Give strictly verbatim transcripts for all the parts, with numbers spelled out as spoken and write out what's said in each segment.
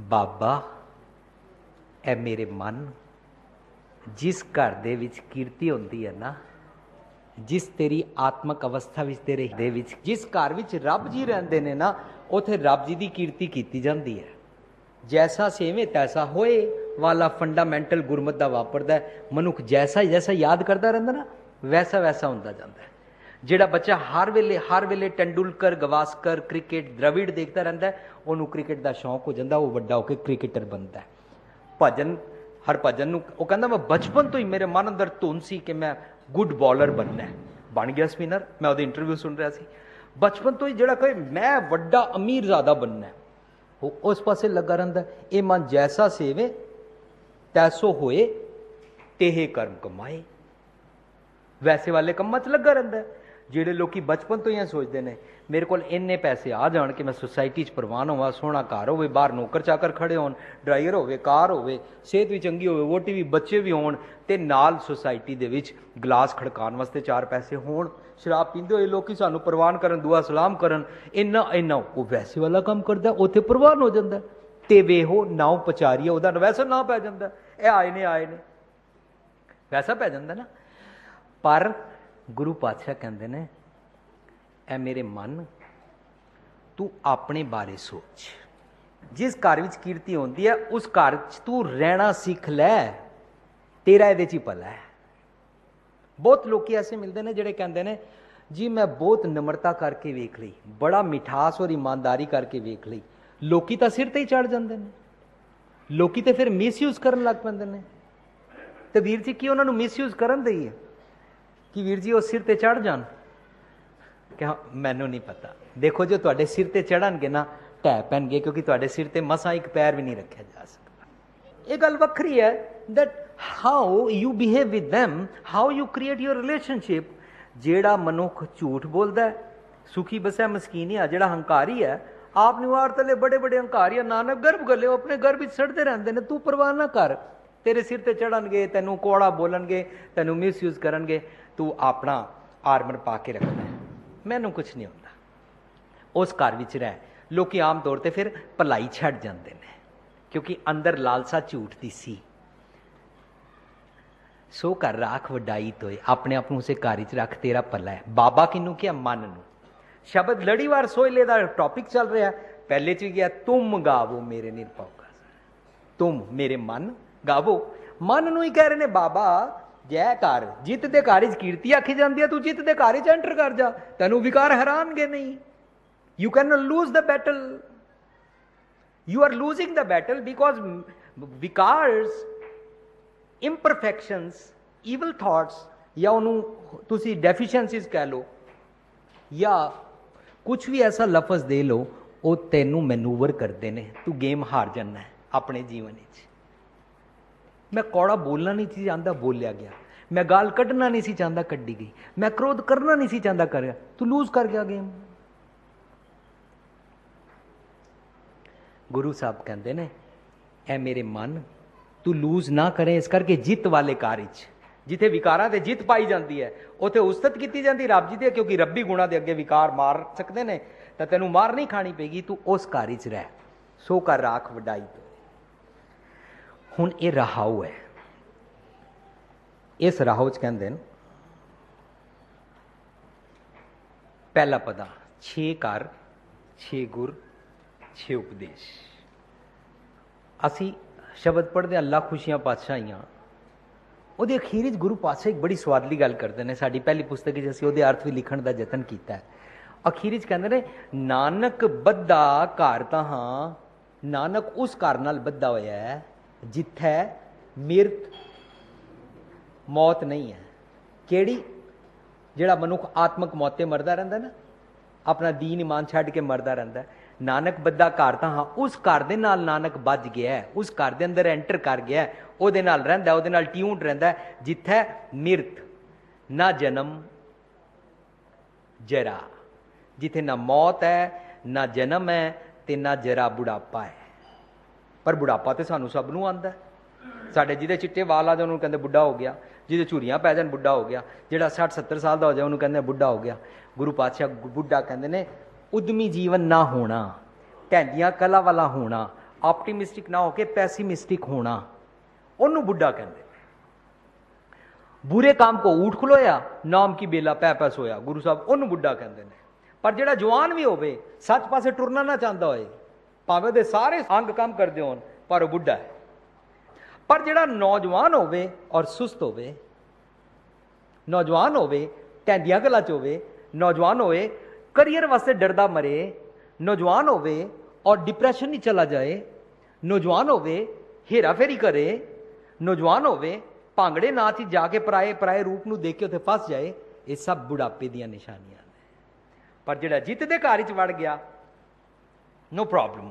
बाबा ए मेरे मन, जिस घर दे विच कीर्ति होंदी है ना, जिस तेरी आत्मक अवस्था विच तेरे दे विच जिस घर विच रब जी रहिंदे ने ना, उत्थे रब जी दी कीर्ति कीती जांदी है। जैसा सेवे तैसा होए वाला फंडामेंटल गुरमत दा वापरदा है। मनुख जैसा जैसा याद करता रहिंदा ना, वैसा वैसा हुंदा जांदा है। जिहड़ा बच्चा हर वेले हर वेले तेंदुलकर, गवास्कर, क्रिकेट, द्रविड़ देखता रहिंदा है, उहनूं क्रिकेट दा शौक हो जांदा, वो वड्डा होकर क्रिकेटर बनता है। भजन हरभजन नूं वो कहंदा मैं बचपन तो ही मेरे मन अंदर धुन सी कि मैं गुड बॉलर बनना है, बन गया स्पिनर। मैं उहदी इंटरव्यू सुन रहा सी, बचपन तो ही जिहड़ा कहे मैं वड्डा अमीरजादा बनना है, वो उस पासे लगा रहिंदा। ये मन जैसा सेवे तैसो होए, तेहे कर्म कमाए, वैसे वाले कम्मां च लगा रहिंदा है। ਜਿਹੜੇ ਲੋਕੀ बचपन तो ही सोचते हैं मेरे को इन्ने पैसे आ जान कि मैं सोसाइटी प्रवान होवां, सोहना घर होवे, बाहर नौकर चाकर खड़े होण, ड्राइवर होवे, कार होवे, सेहत भी चंगी होवे, वोटी भी, बच्चे भी होण, ते नाल सोसाइटी दे विच गिलास खड़काउण वास्ते चार पैसे होण, शराब पींदे होए लोकी सानू प्रवान करन, दुआ सलाम करन, इन्ना इन्ना वो वैसे वाला काम करदा, उत्थे प्रवान हो जांदा। ते वेहो नाव पचारीए, ओहदा वैसा नाम पै जांदा, ए आए ने आए ने वैसा पै जांदा ना। पर गुरु पातशाह कहते ने, ऐ मेरे मन तू अपने बारे सोच। जिस घर विच कीर्ति होंदी है उस घर च तू रहना सीख लै, तेरा इहदे च ही भला है। बहुत लोग ऐसे मिलते हैं जिहड़े कहते हैं जी मैं बहुत नम्रता करके वेख ली, बड़ा मिठास और ईमानदारी करके वेख ली, लोकी तो सिर ते ही चढ़ जाते हैं, लोकी तो फिर मिसयूज करन लग पैंदे ने। तो वीर जी की उन्होंने मिसयूज करन दईए कि वीर जी वो सिर ते चढ़ जान? कि हाँ, मैनू नहीं पता। देखो जो तुहाडे सिर ते चढ़नगे ना, ढह पैणगे, क्योंकि तुहाडे सिर ते मसा एक पैर भी नहीं रखा जा सकता। ये गल वखरी है that how you behave with them, how you create your relationship. जेड़ा मनुख झूठ बोलता है सुखी बसै मस्कीनी है, जेड़ा हंकारी है आप निवार तले बड़े बड़े हंकारी है, नानक गर्भ गले अपने गर्भ विच सड़ते रहंदे ने, तू परवाह ना कर। तेरे सिर ते चढ़नगे, तेनू कोड़ा बोलणगे, तेनू मिसयूज करनगे, तू अपना आर्मर पा के रखना है, मैनू कुछ नहीं होता। उस घर विच रह। लोग आम तौर पर फिर भलाई छड्ड जाते हैं, क्योंकि अंदर लालसा झूठ दी सी। सो कर राख वडाई तोए, अपने आप उसे घर च रख, तेरा भला है। बाबा किनू क्या? मन नू। शब्द लड़ी वार सोहले का टॉपिक चल रहा है, पहले च गया तुम गावो मेरे निरभव का, तुम मेरे मन गावो। मन नू ही कह रहे ने बाबा जय कर, जित दे घर कीर्ति आखी जाती है, तू जित दे घर एंटर कर जा, तेनू विकार हैरानगे नहीं। You can lose the battle, you are losing the battle because विकार्स, imperfections, evil thoughts, या उन्होंने तुसी डेफिशिएंसीज कह लो, या कुछ भी ऐसा लफज दे लो, वो तेनू मैनूवर करते हैं, तू गेम हार जाना है अपने जीवन में। मैं कौड़ा बोलना नहीं सी चाहता, बोलिया गया। मैं गाल कढ़ना नहीं सी चाहता, कढ़ी गई। मैं क्रोध करना नहीं सी चाहता, कर गया, तू लूज कर गया गेम। गुरु साहब कहते ने, ऐ मेरे मन तू लूज ना करें, इस करके जित वाले कार्य जिथे विकारां ते जित पाई जाती है, उथे उस्तत की जाती रब जी दे, क्योंकि रब्बी गुणा दे अगे विकार मार सकते हैं, तो तेनू मार नहीं खानी पेगी। तू उस कार्य च रह, सो कर राख वडाई तो। हुण ये रहाऊ है, इस राहो च कहंदे ने पहला पदा छे कर, छे गुर, छे उपदेश। असी शब्द पढ़ते अल्लाह खुशियां पातशाहियां, ਉਹਦੇ ਅਖੀਰ ਵਿੱਚ ਗੁਰੂ ਪਾਤਸ਼ਾਹ ਇੱਕ ਬੜੀ ਸਵਾਦਲੀ ਗੱਲ ਕਰਦੇ ਨੇ। ਸਾਡੀ ਪਹਿਲੀ ਪੁਸਤਕ ਵਿੱਚ ਅਸੀਂ ਉਹਦੇ ਅਰਥ ਵੀ ਲਿਖਣ ਦਾ ਯਤਨ ਕੀਤਾ ਹੈ। ਅਖੀਰ ਵਿੱਚ ਕਹਿੰਦੇ ਨੇ, ਨਾਨਕ ਬੱਧਾ ਘਰ ਤਾਂ ਹਾਂ, ਨਾਨਕ ਉਸ ਘਰ ਨਾਲ ਬੱਧਾ ਹੋਇਆ ਹੈ ਜਿੱਥੇ ਮਿਰਤ ਮੌਤ ਨਹੀਂ ਹੈ। ਕਿਹੜੀ? ਜਿਹੜਾ ਮਨੁੱਖ ਆਤਮਕ ਮੌਤੇ ਮਰਦਾ ਰਹਿੰਦਾ ਨਾ, ਆਪਣਾ ਦੀਨ ਈਮਾਨ ਛੱਡ ਕੇ ਮਰਦਾ ਰਹਿੰਦਾ। ਨਾਨਕ ਬੱਧਾ ਘਰ ਤਾਂ ਹਾਂ, ਉਸ ਘਰ ਦੇ ਨਾਲ ਨਾਨਕ ਬੱਝ ਗਿਆ, ਉਸ ਘਰ ਦੇ ਅੰਦਰ ਐਂਟਰ ਕਰ ਗਿਆ, ਉਹਦੇ ਨਾਲ ਰਹਿੰਦਾ, ਉਹਦੇ ਨਾਲ ਟਿਊਨਡ ਰਹਿੰਦਾ, ਜਿੱਥੇ ਮਿਰਤ ਨਾ ਜਨਮ ਜਰਾ, ਜਿੱਥੇ ਨਾ ਮੌਤ ਹੈ, ਨਾ ਜਨਮ ਹੈ, ਤੇ ਨਾ ਜਰਾ ਬੁਢਾਪਾ ਹੈ। ਪਰ ਬੁਢਾਪਾ ਤੇ ਸਾਨੂੰ ਸਭ ਨੂੰ ਆਉਂਦਾ। ਸਾਡੇ ਜਿਹਦੇ ਚਿੱਟੇ ਵਾਲ ਆ ਜਾਣ ਉਹਨੂੰ ਕਹਿੰਦੇ ਬੁੱਢਾ ਹੋ ਗਿਆ, ਜਿਹਦੇ ਝੁਰੀਆਂ ਪੈ ਜਾਣ ਬੁੱਢਾ ਹੋ ਗਿਆ, ਜਿਹੜਾ ਸੱਠ ਸੱਤਰ ਸਾਲ ਦਾ ਹੋ ਜਾਏ ਉਹਨੂੰ ਕਹਿੰਦੇ ਬੁੱਢਾ ਹੋ ਗਿਆ। ਗੁਰੂ ਪਾਤਸ਼ਾਹ ਬੁੱਢਾ ਕਹਿੰਦੇ ਨੇ ਉਦਮੀ ਜੀਵਨ ਨਾ ਹੋਣਾ, ਢੈਂਦੀਆਂ ਕਲਾ ਵਾਲਾ ਹੋਣਾ, ਆਪਟੀਮਿਸਟਿਕ ਨਾ ਹੋ ਕੇ ਪੈਸੀਮਿਸਟਿਕ ਹੋਣਾ, ਉਹਨੂੰ ਬੁੱਢਾ ਕਹਿੰਦੇ। ਬੁਰੇ ਕੰਮ ਕੋ ਊਠ ਖਲੋਇਆ, ਨਾਮ ਕੀ ਬੇਲਾ ਪੈ ਪੈ ਸੋਇਆ, ਗੁਰੂ ਸਾਹਿਬ ਉਹਨੂੰ ਬੁੱਢਾ ਕਹਿੰਦੇ ਨੇ। ਪਰ ਜਿਹੜਾ ਜਵਾਨ ਵੀ ਹੋਵੇ, ਸੱਚ ਪਾਸੇ ਟੁਰਨਾ ਨਾ ਚਾਹੁੰਦਾ ਹੋਏ, ਭਾਵੇਂ ਉਹਦੇ ਸਾਰੇ ਅੰਗ ਕੰਮ ਕਰਦੇ ਹੋਣ, ਪਰ ਉਹ ਬੁੱਢਾ ਹੈ। ਪਰ ਜਿਹੜਾ ਨੌਜਵਾਨ ਹੋਵੇ ਔਰ ਸੁਸਤ ਹੋਵੇ, ਨੌਜਵਾਨ ਹੋਵੇ ਟੈਂਦੀਆਂ ਗੱਲਾਂ ਚ ਹੋਵੇ, ਨੌਜਵਾਨ ਹੋਵੇ ਕਰੀਅਰ ਵਾਸਤੇ ਡਰਦਾ ਮਰੇ, ਨੌਜਵਾਨ ਹੋਵੇ ਔਰ ਡਿਪਰੈਸ਼ਨ ਨਹੀਂ ਚਲਾ ਜਾਏ, ਨੌਜਵਾਨ ਹੋਵੇ ਹੇਰਾ ਫੇਰੀ ਕਰੇ, ਨੌਜਵਾਨ ਹੋਵੇ ਭਾਂਗੜੇ ਨਾਚ ਹੀ ਜਾ ਕੇ ਪਰਾਏ ਪਰਾਏ ਰੂਪ ਨੂੰ ਦੇਖ ਕੇ ਉੱਥੇ ਫਸ ਜਾਏ, ਇਹ ਸਭ ਬੁਢਾਪੇ ਦੀਆਂ ਨਿਸ਼ਾਨੀਆਂ ਨੇ। ਪਰ ਜਿਹੜਾ ਜਿੱਤ ਦੇ ਘਰ ਵਿੱਚ ਵੜ ਗਿਆ, ਨੋ ਪ੍ਰੋਬਲਮ।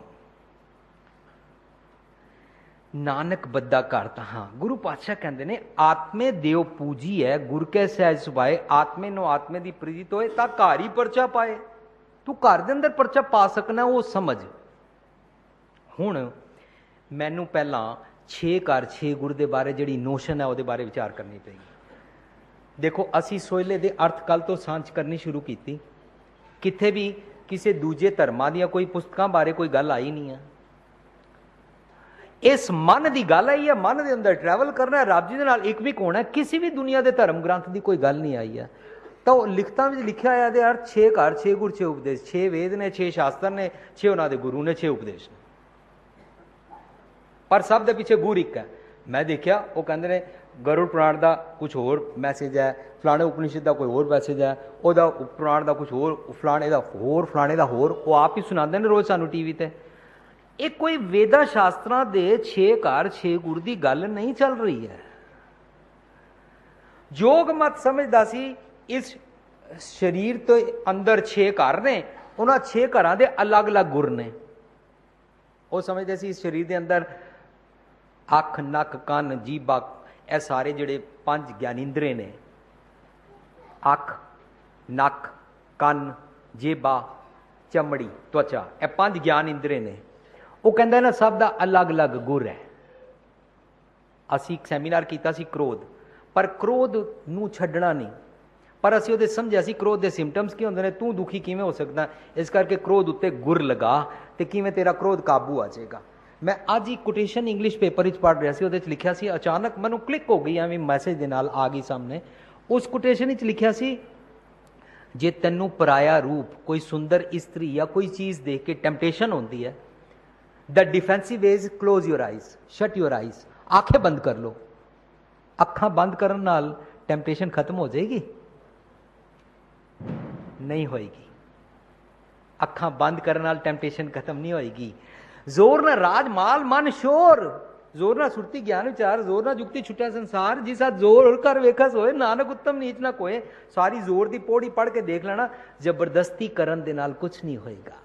ਨਾਨਕ ਬੱਦਾ ਘਰ ਤਹਾਂ, ਗੁਰੂ ਪਾਤਸ਼ਾਹ ਕਹਿੰਦੇ ਨੇ ਆਤਮੇ ਦਿਓ ਪੂਜੀ ਹੈ, ਗੁਰ ਕੇ ਸਹਿਜ ਸੁਭਾਏ, ਆਤਮੇ ਨੂੰ ਆਤਮੇ ਦੀ ਪ੍ਰੀਤ ਹੋਏ ਤਾਂ ਘਰ ਹੀ ਪਰਚਾ ਪਾਏ। ਤੂੰ ਘਰ ਦੇ ਅੰਦਰ ਪਰਚਾ ਪਾ ਸਕਣਾ, ਉਹ ਸਮਝ। ਹੁਣ ਮੈਨੂੰ ਪਹਿਲਾਂ ਛੇ ਘਰ ਛੇ ਗੁਰ ਦੇ ਬਾਰੇ ਜਿਹੜੀ ਨੋਸ਼ਨ ਹੈ ਉਹਦੇ ਬਾਰੇ ਵਿਚਾਰ ਕਰਨੀ ਪਏਗੀ। ਦੇਖੋ ਅਸੀਂ ਸੋਇਲੇ ਦੇ ਅਰਥ ਕੱਲ ਤੋਂ ਸਾਂਝ ਕਰਨੀ ਸ਼ੁਰੂ ਕੀਤੀ, ਕਿੱਥੇ ਵੀ ਕਿਸੇ ਦੂਜੇ ਧਰਮਾਂ ਦੀਆਂ ਕੋਈ ਪੁਸਤਕਾਂ ਬਾਰੇ ਕੋਈ ਗੱਲ ਆਈ ਨਹੀਂ ਹੈ। ਇਸ ਮਨ ਦੀ ਗੱਲ ਆਈ ਹੈ, ਮਨ ਦੇ ਅੰਦਰ ਟਰੈਵਲ ਕਰਨਾ, ਰੱਬ ਜੀ ਦੇ ਨਾਲ ਇੱਕ ਵੀ ਹੋਣਾ, ਕਿਸੇ ਵੀ ਦੁਨੀਆ ਦੇ ਧਰਮ ਗ੍ਰੰਥ ਦੀ ਕੋਈ ਗੱਲ ਨਹੀਂ ਆਈ ਹੈ। ਤਾਂ ਉਹ ਲਿਖਤਾਂ ਵਿੱਚ ਲਿਖਿਆ ਹੋਇਆ ਦੇ ਅਰਥ ਛੇ ਘਰ ਛੇ ਗੁਰ ਛੇ ਉਪਦੇਸ਼, ਛੇ ਵੇਦ ਨੇ, ਛੇ ਸ਼ਾਸਤਰ ਨੇ, ਛੇ ਉਹਨਾਂ ਦੇ ਗੁਰੂ ਨੇ, ਛੇ ਉਪਦੇਸ਼ ਨੇ, ਪਰ ਸਭ ਦੇ ਪਿੱਛੇ ਗੁਰ ਇੱਕ ਹੈ। ਮੈਂ ਦੇਖਿਆ ਉਹ ਕਹਿੰਦੇ ਨੇ ਗਰੁੜ ਪੁਰਾਣ ਦਾ ਕੁਝ ਹੋਰ ਮੈਸੇਜ ਹੈ, ਫਲਾਣੇ ਉਪਨਿਸ਼ਦ ਦਾ ਕੋਈ ਹੋਰ ਮੈਸੇਜ ਹੈ, ਉਹਦਾ ਪੁਰਾਣ ਦਾ ਕੁਝ ਹੋਰ, ਫਲਾਣੇ ਦਾ ਹੋਰ, ਫਲਾਣੇ ਦਾ ਹੋਰ, ਉਹ ਆਪ ਹੀ ਸੁਣਾਉਂਦੇ ਨੇ ਰੋਜ਼ ਸਾਨੂੰ ਟੀਵੀ ਤੇ। ਇਹ ਕੋਈ ਵੇਦਾ ਸ਼ਾਸਤਰਾਂ ਦੇ ਛੇ ਘਰ ਛੇ ਗੁਰ ਦੀ ਗੱਲ ਨਹੀਂ ਚੱਲ ਰਹੀ ਹੈ। ਯੋਗ ਮਤ ਸਮਝਦਾ ਸੀ ਇਸ ਸਰੀਰ ਤੋਂ ਅੰਦਰ ਛੇ ਘਰ ਨੇ, ਉਹਨਾਂ ਛੇ ਘਰਾਂ ਦੇ ਅਲੱਗ-ਅਲੱਗ ਗੁਰ ਨੇ। ਉਹ ਸਮਝਦੇ ਸੀ ਇਸ ਸਰੀਰ ਦੇ ਅੰਦਰ ਅੱਖ, ਨੱਕ, ਕੰਨ, ਜੀਭਾ, ਇਹ ਸਾਰੇ ਜਿਹੜੇ ਪੰਜ ਗਿਆਨਿੰਦਰੇ ਨੇ, ਅੱਖ, ਨੱਕ, ਕੰਨ, ਜੇਬਾ, ਚਮੜੀ, ਤਵਚਾ, ਇਹ ਪੰਜ ਗਿਆਨ ਇੰਦਰੇ ਨੇ। ਉਹ ਕਹਿੰਦਾ ਨਾ ਸਭ ਦਾ ਅਲੱਗ-ਅਲੱਗ ਗੁਰ ਹੈ। ਅਸੀਂ ਇੱਕ ਸੈਮੀਨਾਰ ਕੀਤਾ ਸੀ ਕ੍ਰੋਧ, ਪਰ ਕ੍ਰੋਧ ਨੂੰ ਛੱਡਣਾ ਨਹੀਂ, ਪਰ ਅਸੀਂ ਉਹਦੇ ਸਮਝਿਆ ਸੀ ਕ੍ਰੋਧ ਦੇ ਸਿੰਪਟਮਸ ਕੀ ਹੁੰਦੇ ਨੇ, ਤੂੰ ਦੁਖੀ ਕਿਵੇਂ ਹੋ ਸਕਦਾ, ਇਸ ਕਰਕੇ ਕ੍ਰੋਧ ਉੱਤੇ ਗੁਰ ਲਗਾ ਤੇ ਕਿਵੇਂ ਤੇਰਾ ਕ੍ਰੋਧ ਕਾਬੂ ਆ ਜਾਏਗਾ। ਮੈਂ ਅੱਜ ਹੀ ਕੋਟੇਸ਼ਨ ਇੰਗਲਿਸ਼ ਪੇਪਰ ਵਿੱਚ ਪੜ੍ਹ ਰਿਹਾ ਸੀ, ਉਹਦੇ 'ਚ ਲਿਖਿਆ ਸੀ, ਅਚਾਨਕ ਮੈਨੂੰ ਕਲਿੱਕ ਹੋ ਗਈ, ਐਵੇਂ ਮੈਸੇਜ ਦੇ ਨਾਲ ਆ ਗਈ ਸਾਹਮਣੇ। ਉਸ ਕੋਟੇਸ਼ਨ ਵਿੱਚ ਲਿਖਿਆ ਸੀ, ਜੇ ਤੈਨੂੰ ਪਰਾਇਆ ਰੂਪ, ਕੋਈ ਸੁੰਦਰ ਇਸਤਰੀ ਜਾਂ ਕੋਈ ਚੀਜ਼ ਦੇਖ ਕੇ ਟੈਂਪਟੇਸ਼ਨ ਹੁੰਦੀ ਹੈ, the defensive ways close your eyes, shut your eyes, ਅੱਖਾਂ ਬੰਦ ਕਰ ਲੋ। ਅੱਖਾਂ ਬੰਦ ਕਰਨ ਨਾਲ ਟੈਂਪਟੇਸ਼ਨ ਖਤਮ ਹੋ ਜਾਏਗੀ? ਨਹੀਂ ਹੋਏਗੀ। ਅੱਖਾਂ ਬੰਦ ਕਰਨ ਨਾਲ ਟੈਂਪਟੇਸ਼ਨ ਖਤਮ ਨਹੀਂ ਹੋਏਗੀ। ਜ਼ੋਰ ਨਾ ਰਾਜ ਮਾਲ ਮਨ ਸ਼ੋਰ, ਜ਼ੋਰ ਨਾ ਸੁਰਤੀ ਗਿਆਨ ਵਿਚਾਰ, ਜ਼ੋਰ ਨਾ ਜੁਗਤੀ ਛੁੱਟਿਆ ਸੰਸਾਰ, ਜਿਸ ਹੱਥ ਜ਼ੋਰ ਕਰ ਵੇਖਸ ਹੋਏ, ਨਾਨਕ ਉੱਤਮ ਨੀਚ ਨਾ ਕੋਏ। ਸਾਰੀ ਜ਼ੋਰ ਦੀ ਪੌੜੀ ਪੜ੍ਹ ਕੇ ਦੇਖ ਲੈਣਾ, ਜ਼ਬਰਦਸਤੀ ਕਰਨ ਦੇ ਨਾਲ ਕੁਝ ਨਹੀਂ ਹੋਏਗਾ।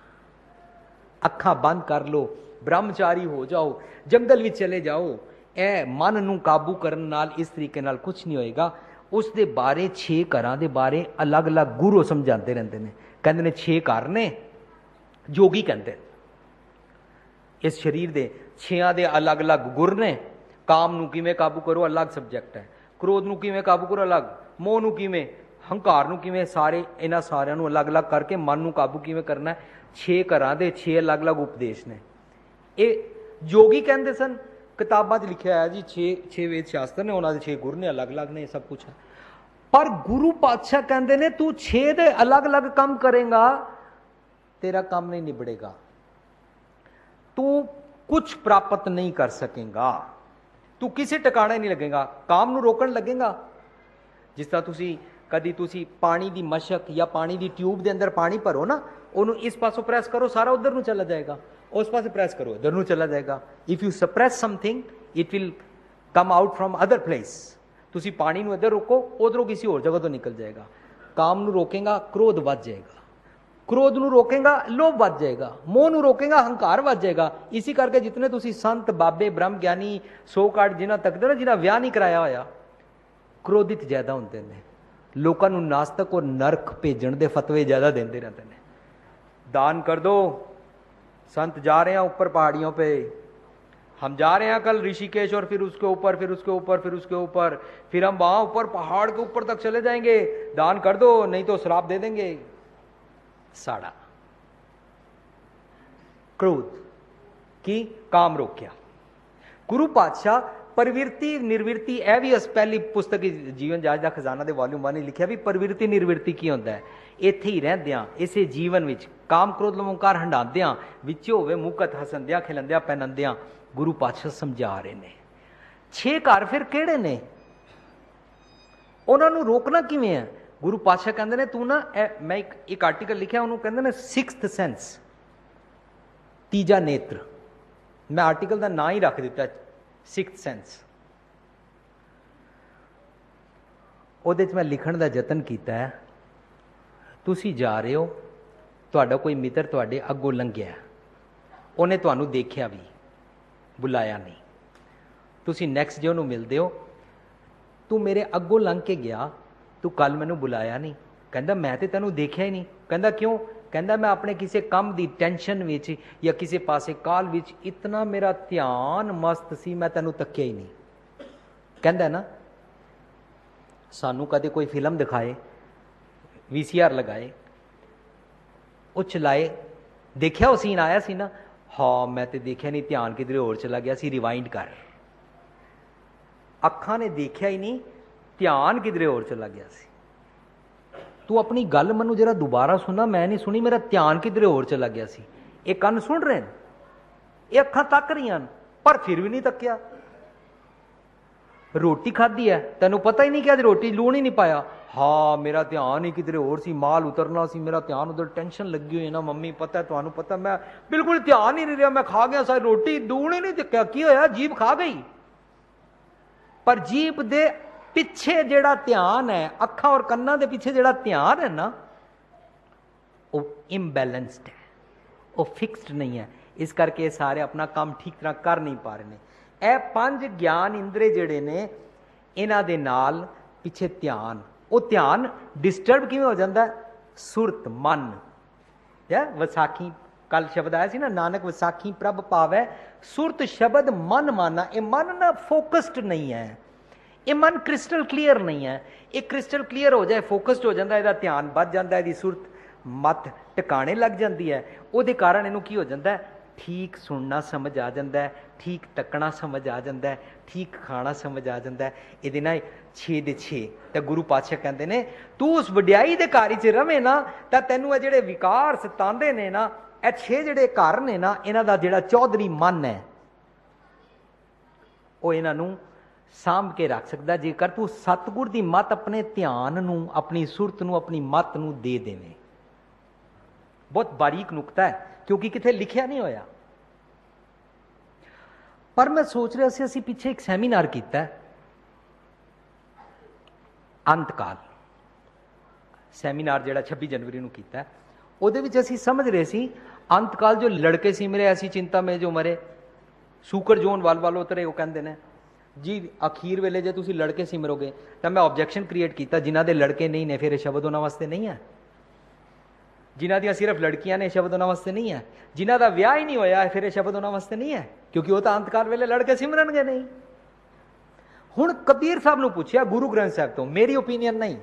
ਅੱਖਾਂ ਬੰਦ ਕਰ ਲੋ, ਬ੍ਰਹਮਚਾਰੀ ਹੋ ਜਾਓ, ਜੰਗਲ ਵਿੱਚ ਚਲੇ ਜਾਓ, ਇਹ ਮਨ ਨੂੰ ਕਾਬੂ ਕਰਨ ਨਾਲ ਇਸ ਤਰੀਕੇ ਨਾਲ ਕੁਝ ਨਹੀਂ ਹੋਏਗਾ। ਉਸ ਦੇ ਬਾਰੇ ਛੇ ਘਰਾਂ ਦੇ ਬਾਰੇ ਅਲੱਗ-ਅਲੱਗ ਗੁਰੂ ਸਮਝਾਉਂਦੇ ਰਹਿੰਦੇ ਨੇ। ਕਹਿੰਦੇ ਨੇ ਛੇ ਘਰ ਨੇ, ਜੋਗੀ ਕਹਿੰਦੇ ਇਸ ਸਰੀਰ ਦੇ ਛੇਆਂ ਦੇ ਅਲੱਗ-ਅਲੱਗ ਗੁਰ ਨੇ। ਕਾਮ ਨੂੰ ਕਿਵੇਂ ਕਾਬੂ ਕਰੋ ਅਲੱਗ ਸਬਜੈਕਟ ਹੈ, ਕ੍ਰੋਧ ਨੂੰ ਕਿਵੇਂ ਕਾਬੂ ਕਰੋ ਅਲੱਗ, ਮੋਹ ਨੂੰ ਕਿਵੇਂ, ਹੰਕਾਰ ਨੂੰ ਕਿਵੇਂ, ਸਾਰੇ ਇਹਨਾਂ ਸਾਰਿਆਂ ਨੂੰ ਅਲੱਗ-ਅਲੱਗ ਕਰਕੇ ਮਨ ਨੂੰ ਕਾਬੂ ਕਿਵੇਂ ਕਰਨਾ ਹੈ। ਛੇ ਘਰਾਂ ਦੇ ਛੇ ਅਲੱਗ-ਅਲੱਗ ਉਪਦੇਸ਼ ਨੇ। ਇਹ ਜੋਗੀ ਕਹਿੰਦੇ ਸਨ, ਕਿਤਾਬਾਂ 'ਚ ਲਿਖਿਆ ਹੈ ਜੀ ਛੇ ਛੇ ਵੇਦ ਸ਼ਾਸਤਰ ਨੇ, ਉਹਨਾਂ ਦੇ ਛੇ ਗੁਰ ਨੇ, ਅਲੱਗ-ਅਲੱਗ ਨੇ, ਇਹ ਸਭ ਕੁਛ ਹੈ। ਪਰ ਗੁਰੂ ਪਾਤਸ਼ਾਹ ਕਹਿੰਦੇ ਨੇ ਤੂੰ ਛੇ ਦੇ ਅਲੱਗ-ਅਲੱਗ ਕੰਮ ਕਰੇਗਾ, ਤੇਰਾ ਕੰਮ ਨਹੀਂ ਨਿਬੜੇਗਾ, ਤੂੰ ਕੁਛ ਪ੍ਰਾਪਤ ਨਹੀਂ ਕਰ ਸਕੇਗਾ, ਤੂੰ ਕਿਸੇ ਟਿਕਾਣੇ ਨਹੀਂ ਲੱਗੇਗਾ। ਕੰਮ ਨੂੰ ਰੋਕਣ ਲੱਗੇਗਾ। ਜਿਸ ਤਰ੍ਹਾਂ ਤੁਸੀਂ ਕਦੀ ਤੁਸੀਂ ਪਾਣੀ ਦੀ ਮਸ਼ਕ ਜਾਂ ਪਾਣੀ ਦੀ ਟਿਊਬ ਦੇ ਅੰਦਰ ਪਾਣੀ ਭਰੋ ਨਾ, ਉਹਨੂੰ ਇਸ ਪਾਸੋਂ ਪ੍ਰੈਸ ਕਰੋ, ਸਾਰਾ ਉਧਰ ਨੂੰ ਚਲਾ ਜਾਏਗਾ, ਉਸ ਪਾਸੇ ਪ੍ਰੈਸ ਕਰੋ, ਇਧਰ ਨੂੰ ਚਲਾ ਜਾਏਗਾ। If you suppress something it will come out from other place. ਤੁਸੀਂ ਪਾਣੀ ਨੂੰ ਇੱਧਰ ਰੋਕੋ, ਉਧਰੋਂ ਕਿਸੇ ਹੋਰ ਜਗ੍ਹਾ ਤੋਂ ਨਿਕਲ ਜਾਏਗਾ। ਕਾਮ ਨੂੰ ਰੋਕੇਗਾ, ਕ੍ਰੋਧ ਵੱਧ ਜਾਏਗਾ, ਕ੍ਰੋਧ ਨੂੰ ਰੋਕੇਗਾ, ਲੋਭ ਵੱਧ ਜਾਏਗਾ, ਮੋਹ ਨੂੰ ਰੋਕੇਗਾ, ਹੰਕਾਰ ਵੱਧ ਜਾਏਗਾ। ਇਸੇ ਕਰਕੇ ਜਿਤਨੇ ਤੁਸੀਂ ਸੰਤ, ਬਾਬੇ, ਬ੍ਰਹਮ ਗਿਆਨੀ, ਸੌ ਕਾਰਡ ਜਿਨ੍ਹਾਂ ਤੱਕਦੇ ਨਾ, ਜਿਨ੍ਹਾਂ ਵਿਆਹ ਨਹੀਂ ਕਰਾਇਆ ਹੋਇਆ, ਕ੍ਰੋਧਿਤ ਜ਼ਿਆਦਾ ਹੁੰਦੇ ਨੇ। ਲੋਕਾਂ ਨੂੰ ਨਾਸਤਕ ਔਰ ਨਰਕ ਭੇਜਣ ਦੇ ਫਤਵੇ ਜ਼ਿਆਦਾ ਦਿੰਦੇ ਰਹਿੰਦੇ ਨੇ। दान कर दो, संत जा रहे हैं ऊपर पहाड़ियों पे, हम जा रहे हैं कल ऋषिकेश और फिर उसके ऊपर फिर उसके ऊपर फिर उसके ऊपर फिर हम वहां ऊपर पहाड़ के ऊपर तक चले जाएंगे, दान कर दो नहीं तो श्राप दे देंगे। साड़ा क्रोध कि काम रोकिया। गुरु पातशाह प्रवृत्ति निर्वृत्ति, यह भी अस पहली पुस्तक जीवन जाच का खजाना दे वॉल्यूम वन लिखा भी प्रवृत्ति निर्वृत्ति की होंदा है। इत्थे ही रहंदियां इसे जीवन विच काम क्रोध लमोकार हंडांदियां विच होवे मुकत हसंदियां खिलंदियां पहनंदियां गुरु पातशाह समझा रहे ने। छे घर फिर किहड़े ने, उन्हां नूं रोकना किवें है? गुरु पातशाह कहंदे ने तू ना ए, मैं एक, एक आर्टिकल लिखिया उन्होंने कहंदे ने सिक्स्थ सेंस, तीजा नेत्र। मैं आर्टिकल का ना ही रख दिता सिक्स्थ सेंस। उहदे च मैं लिखण दा यतन कीता है, तुसी जा रहे हो, तुहाडा कोई मित्र तुहाडे अगों लंघिया, उन्हें तुहानूं देखिया भी, बुलाया नहीं, तुसी नैक्सट डे उहनूं मिलदे हो, तू मेरे अगों लंघ के गया, तू कल मैनूं बुलाया नहीं। कहंदा मैं ते तैनूं देखिया ही नहीं। कहंदा क्यों? कहंदा मैं अपने किसी काम की टेंशन विच या किसी पासे काल विच इतना मेरा ध्यान मस्त सी, मैं तैनूं तक्किया ही नहीं। कहंदा ना सानूं कदे कोई फिल्म दिखाए, वी सी आर लगाए, वो चलाए, देखिया वो सीन आया सी ना, हाँ मैं तो देखिया नहीं, ध्यान किधरे होर चला गया सी, रिवाइंड कर। अखां ने देखिया ही नहीं, ध्यान किधरे होर चला गया सी। तू अपनी गल मैनूं जरा दोबारा सुना, मैं नहीं सुनी, मेरा ध्यान किधरे होर चला गया सी। ये कन सुन रहे हैं, ये अखां तक रही हैं, पर फिर भी नहीं तक्या। रोटी खाधी है, तेनों पता ही नहीं कि अज रोटी लूण ही नहीं पाया, हाँ मेरा ध्यान ही किधरे होर सी, माल उतरना सी, मेरा ध्यान उधर, टेंशन लगी हुई है ना मम्मी, पता है तुहानूं पता, मैं बिल्कुल ध्यान ही नहीं रहा, मैं खा गया सारी रोटी, लूण ही नहीं तक्या, की होया? जीभ खा गई। पर जीभ दे पिछे जिहड़ा ध्यान है, अखां और कन्नां दे पिछे जिहड़ा ध्यान है ना, वो इम्बैलेंस्ड है, वो फिक्स्ड नहीं है। इस करके सारे अपना काम ठीक तरह कर नहीं पा रहे हैं। ਇਹ ਪੰਜ ਗਿਆਨ ਇੰਦਰੇ ਜਿਹੜੇ ਨੇ, ਇਹਨਾਂ ਦੇ ਨਾਲ ਪਿੱਛੇ ਧਿਆਨ, ਉਹ ਧਿਆਨ ਡਿਸਟਰਬ ਕਿਵੇਂ ਹੋ ਜਾਂਦਾ? ਸੁਰਤ ਮਨ ਹੈ। ਵਿਸਾਖੀ ਕੱਲ ਸ਼ਬਦ ਆਇਆ ਸੀ ਨਾ, ਨਾਨਕ ਵਿਸਾਖੀ ਪ੍ਰਭ ਪਾਵੈ ਸੁਰਤ ਸ਼ਬਦ ਮਨ ਮਾਨਾ। ਇਹ ਮਨ ਨਾ ਫੋਕਸਡ ਨਹੀਂ ਹੈ, ਇਹ ਮਨ ਕ੍ਰਿਸਟਲ ਕਲੀਅਰ ਨਹੀਂ ਹੈ। ਇਹ ਕ੍ਰਿਸਟਲ ਕਲੀਅਰ ਹੋ ਜਾਏ, ਫੋਕਸਡ ਹੋ ਜਾਂਦਾ, ਇਹਦਾ ਧਿਆਨ ਵੱਧ ਜਾਂਦਾ, ਇਹਦੀ ਸੁਰਤ ਮਤ ਟਿਕਾਣੇ ਲੱਗ ਜਾਂਦੀ ਹੈ। ਉਹਦੇ ਕਾਰਨ ਇਹਨੂੰ ਕੀ ਹੋ ਜਾਂਦਾ? ठीक सुनना समझ आ जाता है, ठीक तकना समझ आ जाता है, ठीक खाना समझ आ जाता है। ये ना छे दे छे तो गुरु पातशाह कहते हैं तू उस वड्याई दे घर च रवे ना, तो तेनों ये जिहड़े विकार सतांदे ने ना, ये छे जिहड़े घर ने ना, इन्हां दा जिहड़ा चौधरी मन है वो इन्हां नूं सांभ के रख सकदा जेकर तू सतगुर दी मत अपने ध्यान नूं, अपनी सुरत नूं, अपनी मत नूं दे देवें। बहुत बारीक नुकता है, क्योंकि किथे लिखिया नहीं होया। पर मैं सोच रहा सी, असीं पिछे एक सैमीनार कीता है, अंतकाल सैमीनार जिहड़ा छब्बी जनवरी नूं कीता है, उहदे विच असीं समझ रहे सी अंतकाल जो लड़के सिमरे ऐसी चिंता में जो मरे, सूकर जोन वाल वाल उतरे, वो कहंदे ने जी अखीर वेले जे तुसीं लड़के सिमरोगे। तो मैं ऑब्जैक्शन क्रिएट किया, जिन्हां दे लड़के नहीं ने फिर ये शब्द उन्हां वास्ते नहीं है, जिन्हां दियां सिर्फ लड़कियां ने शब्द उन्हां वास्ते नहीं है, जिन्हां दा विआह ही नहीं होया फिर ये शब्द उन्हां वास्ते नहीं है, क्योंकि वो तो अंतकाल वेले लड़के सिमरनगे नहीं। हुण कबीर साहब नूं पुछया गुरु ग्रंथ साहब तो, मेरी ओपीनियन नहीं,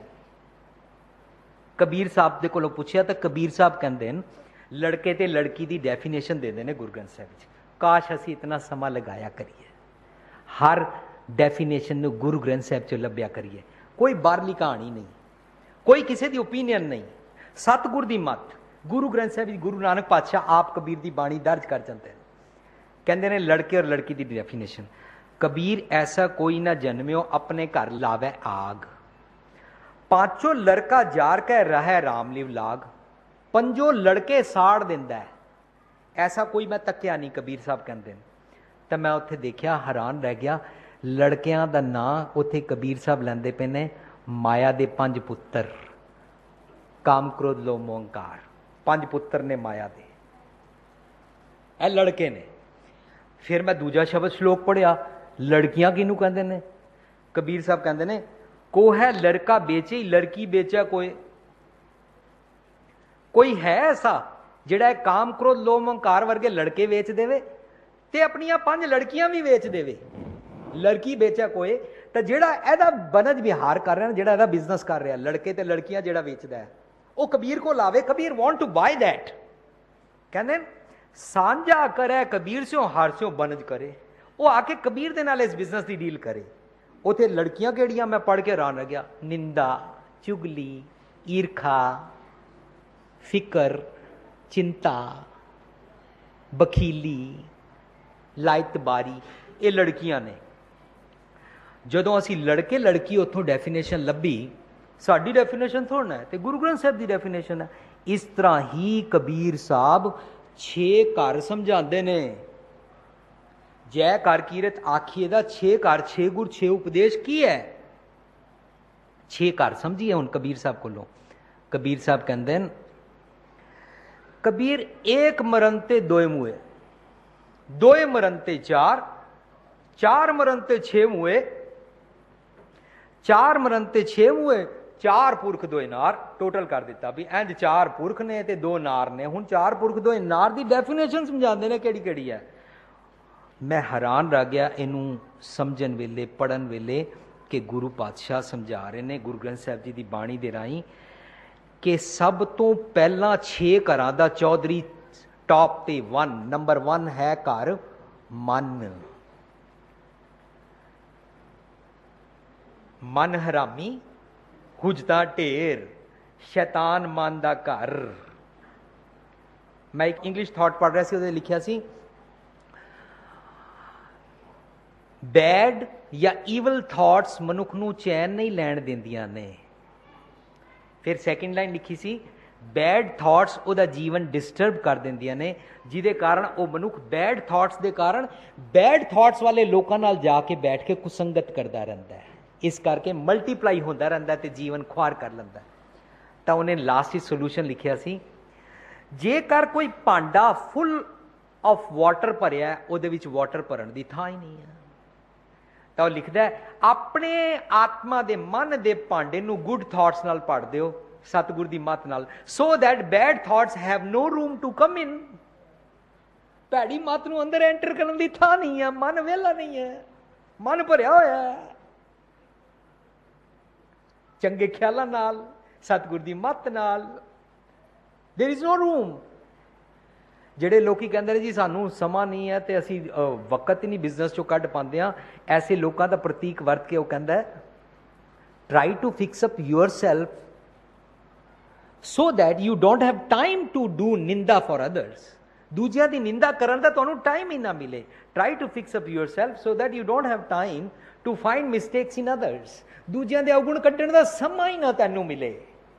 कबीर साहब दे कोलों पुछया तो कबीर साहब कहंदे न लड़के ते लड़की दी डेफिनेशन देंदे ने गुरु ग्रंथ साहब विच। काश असीं इतना समा लगाया करिए, हर डेफिनेशन नूं गुरु ग्रंथ साहब च लभ्या करिए। कोई बाहरली कहानी नहीं, कोई किसी दी ओपीनियन नहीं, सतगुर दी मत। गुरु ग्रंथ साहब गुरु नानक पातशाह आप कबीर दी बाणी दर्ज कर जाते हैं, कहते हैं लड़के और लड़की दी डेफिनेशन। कबीर ऐसा कोई ना जन्म्यो अपने घर लावे आग, पांचों लड़का जार के रहे रामलिव लाग, पंजो लड़के साड़ दिंदा है, ऐसा कोई मैं तक्या नहीं, कबीर साहब कहते हैं। तो मैं उत्थे देखिया, हैरान रह गया, लड़कियां दा नां उत्थे कबीर साहब लैंदे पे ने माया दे पंज पुत्तर, काम क्रोध लोभ मोह अहंकार, पंज पुत्र ने माया दे, ए लड़के ने। फिर मैं दूजा शब्द श्लोक पढ़िया, लड़कियां किनू कहते ने? कबीर साहब कहते ने को है लड़का बेचे लड़की बेचा कोई, कोई है ऐसा जिहड़ा काम क्रोध लोभ अहंकार वर्गे लड़के बेच देवे ते अपनियां पंज लड़कियां भी बेच देवे। लड़की बेचा कोई, तो जिहड़ा एदा बनज विहार कर रहा, जिहड़ा एदा बिजनेस कर रहा, लड़के ते लड़कियां जिहड़ा बेचदा है, वो कबीर को लावे। Kabir want to buy that, कहते ਸਾਂਝਾ ਕਰੇ ਕਬੀਰ ਸਿਓ ਹਰ ਸਿਓ ਬਨਜ ਕਰੇ। ਉਹ ਆ ਕੇ ਕਬੀਰ ਦੇ ਨਾਲ ਇਸ ਬਿਜ਼ਨਸ ਦੀ ਡੀਲ ਕਰੇ। ਉਥੇ ਲੜਕੀਆਂ ਕਿਹੜੀਆਂ ਮੈਂ ਪੜ੍ਹ ਕੇ ਹੈਰਾਨ ਰਹਿ ਗਿਆ। ਨਿੰਦਾ, ਚੁਗਲੀ, ਈਰਖਾ, ਫਿਕਰ, ਚਿੰਤਾ, ਬਖੀਲੀ, ਲਾਇਤਬਾਰੀ, ਇਹ ਲੜਕੀਆਂ ਨੇ। ਜਦੋਂ ਅਸੀਂ ਲੜਕੇ ਲੜਕੀ ਉੱਥੋਂ ਡੈਫੀਨੇਸ਼ਨ ਲੱਭੀ, ਸਾਡੀ ਡੈਫੀਨੇਸ਼ਨ ਥੋੜ੍ਹਾ ਨਾ ਹੈ, ਤੇ ਗੁਰੂ ਗ੍ਰੰਥ ਸਾਹਿਬ ਦੀ ਡੈਫੀਨੇਸ਼ਨ ਹੈ। ਇਸ ਤਰ੍ਹਾਂ ਹੀ ਕਬੀਰ ਸਾਹਿਬ ਛੇ ਘਰ ਸਮਝਾਉਂਦੇ ਨੇ। ਜੈ ਕਰ ਕੀਰਤ ਆਖੀਏ ਦਾ ਛੇ ਘਰ, ਛੇ ਗੁਰ, ਛੇ ਉਪਦੇਸ਼ ਕੀ ਹੈ? ਛੇ ਘਰ ਸਮਝੀਏ ਹੁਣ ਕਬੀਰ ਸਾਹਿਬ ਕੋਲੋਂ। ਕਬੀਰ ਸਾਹਿਬ ਕਹਿੰਦੇ ਨੇ, ਕਬੀਰ ਏਕ ਮਰਨ ਤੇ ਦੋਏ ਮੂਏ, ਦੋਏ ਮਰਨ ਤੇ ਚਾਰ, ਚਾਰ ਮਰਨ ਤੇ ਛੇ ਮੂਏ, ਚਾਰ ਮਰਨ ਤੇ ਛੇ ਮੂਏ, ਚਾਰ ਪੁਰਖ ਦੋਏ ਨਾਰ। ਟੋਟਲ ਕਰ ਦਿੱਤਾ ਵੀ ਇੰਜ ਚਾਰ ਪੁਰਖ ਨੇ ਤੇ ਦੋ ਨਾਰ ਨੇ। ਹੁਣ ਚਾਰ ਪੁਰਖ ਦੋਏ ਨਾਰ ਦੀ ਡੈਫੀਨੇਸ਼ਨ ਸਮਝਾਉਂਦੇ ਨੇ ਕਿਹੜੀ ਕਿਹੜੀ ਹੈ। ਮੈਂ ਹੈਰਾਨ ਰਹਿ ਗਿਆ ਇਹਨੂੰ ਸਮਝਣ ਵੇਲੇ, ਪੜ੍ਹਨ ਵੇਲੇ, ਕਿ ਗੁਰੂ ਪਾਤਸ਼ਾਹ ਸਮਝਾ ਰਹੇ ਨੇ ਗੁਰੂ ਗ੍ਰੰਥ ਸਾਹਿਬ ਜੀ ਦੀ ਬਾਣੀ ਦੇ ਰਾਹੀਂ ਕਿ ਸਭ ਤੋਂ ਪਹਿਲਾਂ ਛੇ ਘਰਾਂ ਦਾ ਚੌਧਰੀ ਟੌਪ ਤੇ ਵਨ ਨੰਬਰ ਵਨ ਹੈ ਘਰ ਮਨ। ਮਨ ਹਰਾਮੀ, ਹੁਜਤਾਂ ਢੇਰ, ਸ਼ੈਤਾਨ ਮਨ ਦਾ ਘਰ। ਮੈਂ ਇੱਕ ਇੰਗਲਿਸ਼ ਥਾਟ ਪੜ੍ਹ ਰਿਹਾ ਸੀ, ਉਹਦੇ ਲਿਖਿਆ ਸੀ ਬੈਡ ਜਾਂ ਈਵਲ ਥਾਟਸ ਮਨੁੱਖ ਨੂੰ ਚੈਨ ਨਹੀਂ ਲੈਣ ਦਿੰਦੀਆਂ ਨੇ। ਫਿਰ ਸੈਕਿੰਡ ਲਾਈਨ ਲਿਖੀ ਸੀ ਬੈਡ ਥਾਟਸ ਉਹਦਾ ਜੀਵਨ ਡਿਸਟਰਬ ਕਰ ਦਿੰਦੀਆਂ ਨੇ, ਜਿਹਦੇ ਕਾਰਨ ਉਹ ਮਨੁੱਖ ਬੈਡ ਥਾਟਸ ਦੇ ਕਾਰਨ ਬੈਡ ਥਾਟਸ ਵਾਲੇ ਲੋਕਾਂ ਨਾਲ ਜਾ ਕੇ ਬੈਠ ਕੇ ਕੁਸੰਗਤ ਕਰਦਾ ਰਹਿੰਦਾ ਹੈ। ਇਸ ਕਰਕੇ ਮਲਟੀਪਲਾਈ ਹੁੰਦਾ ਰਹਿੰਦਾ ਤੇ ਜੀਵਨ ਖੁਆਰ ਕਰ ਲੈਂਦਾ। ਤਾਂ ਉਹਨੇ ਲਾਸਟ ਵਿੱਚ ਸੋਲੂਸ਼ਨ ਲਿਖਿਆ ਸੀ, ਜੇਕਰ ਕੋਈ ਭਾਂਡਾ ਫੁੱਲ ਆਫ ਵਾਟਰ ਭਰਿਆ, ਉਹਦੇ ਵਿੱਚ ਵਾਟਰ ਭਰਨ ਦੀ ਥਾਂ ਹੀ ਨਹੀਂ ਹੈ। ਤਾਂ ਉਹ ਲਿਖਦਾ ਆਪਣੇ ਆਤਮਾ ਦੇ ਮਨ ਦੇ ਭਾਂਡੇ ਨੂੰ ਗੁੱਡ ਥਾਟਸ ਨਾਲ ਭਰ ਦਿਓ, ਸਤਿਗੁਰ ਦੀ ਮੱਤ ਨਾਲ, so that bad thoughts have no room to come in. ਭੈੜੀ ਮੱਤ ਨੂੰ ਅੰਦਰ ਐਂਟਰ ਕਰਨ ਦੀ ਥਾਂ ਨਹੀਂ ਹੈ। ਮਨ ਵਿਹਲਾ ਨਹੀਂ ਹੈ, ਮਨ ਭਰਿਆ ਹੋਇਆ ਹੈ ਚੰਗੇ ਖਿਆਲਾਂ ਨਾਲ, ਸਤਿਗੁਰ ਦੀ ਮੱਤ ਨਾਲ। There is no room. ਜਿਹੜੇ ਲੋਕੀ ਕਹਿੰਦੇ ਨੇ ਜੀ ਸਾਨੂੰ ਸਮਾਂ ਨਹੀਂ ਹੈ ਤੇ ਅਸੀਂ ਵਕਤ ਹੀ ਨਹੀਂ ਬਿਜ਼ਨਸ ਚੋਂ ਕੱਢ ਪਾਉਂਦੇ ਹਾਂ, ਐਸੇ ਲੋਕਾਂ ਦਾ ਪ੍ਰਤੀਕ ਵਰਤ ਕੇ ਉਹ ਕਹਿੰਦਾ try to fix up yourself so that you don't have time to do ਨਿੰਦਾ ਫॉर ਅਦਰਸ। ਦੂਜਿਆਂ ਦੀ ਨਿੰਦਾ ਕਰਨ ਦਾ ਤੁਹਾਨੂੰ ਟਾਈਮ ਹੀ ਨਾ ਮਿਲੇ। Try to fix up yourself so that you don't have time to find mistakes in others. ਦੂਜਿਆਂ ਦੇ ਔਗੁਣ ਕੱਢਣ ਦਾ ਸਮਾਂ ਹੀ ਨਾ ਤੈਨੂੰ ਮਿਲੇ।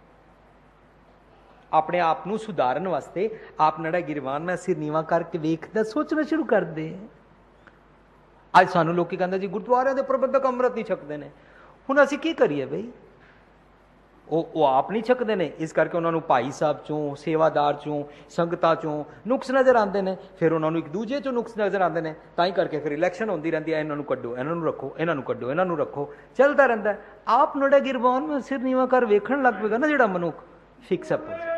ਆਪਣੇ ਆਪ ਨੂੰ ਸੁਧਾਰਨ ਵਾਸਤੇ ਆਪ ਨੜਾ ਗਿਰਵਾਨ ਮੈਂ ਸਿਰ ਨੀਵਾ ਕਰਕੇ ਵੇਖਦਾ ਸੋਚਣਾ ਸ਼ੁਰੂ ਕਰ ਦੇ। ਅੱਜ ਸਾਨੂੰ ਲੋਕੀ ਕਹਿੰਦੇ ਜੀ ਗੁਰਦੁਆਰਿਆਂ ਦੇ ਪ੍ਰਬੰਧਕ ਅੰਮ੍ਰਿਤ ਨਹੀਂ ਛਕਦੇ ਨੇ। ਹੁਣ ਅਸੀਂ ਕੀ ਕਰੀਏ ਬਈ? ਉਹ ਉਹ ਆਪ ਨਹੀਂ ਛਕਦੇ ਨੇ, ਇਸ ਕਰਕੇ ਉਹਨਾਂ ਨੂੰ ਭਾਈ ਸਾਹਿਬ ਚੋਂ, ਸੇਵਾਦਾਰ ਚੋਂ, ਸੰਗਤਾਂ ਚੋਂ ਨੁਕਸ ਨਜ਼ਰ ਆਉਂਦੇ ਨੇ। ਫਿਰ ਉਹਨਾਂ ਨੂੰ ਇੱਕ ਦੂਜੇ ਚੋਂ ਨੁਕਸ ਨਜ਼ਰ ਆਉਂਦੇ ਨੇ। ਤਾਂ ਹੀ ਕਰਕੇ ਫਿਰ ਇਲੈਕਸ਼ਨ ਹੁੰਦੀ ਰਹਿੰਦੀ ਹੈ, ਇਹਨਾਂ ਨੂੰ ਕੱਢੋ, ਇਹਨਾਂ ਨੂੰ ਰੱਖੋ, ਇਹਨਾਂ ਨੂੰ ਕੱਢੋ, ਇਹਨਾਂ ਨੂੰ ਰੱਖੋ, ਚੱਲਦਾ ਰਹਿੰਦਾ। ਆਪ ਨੜਾ ਗਿਰਵਾਨ ਮੈਂ ਸਿਰ ਨੀਵਾ ਕਰ ਵੇਖਣ ਲੱਗ ਪਏਗਾ ਨਾ ਜਿਹੜਾ ਮਨੁੱਖ, ਫਿਕਸ ਅਪ ਹੋ ਜਾਏ।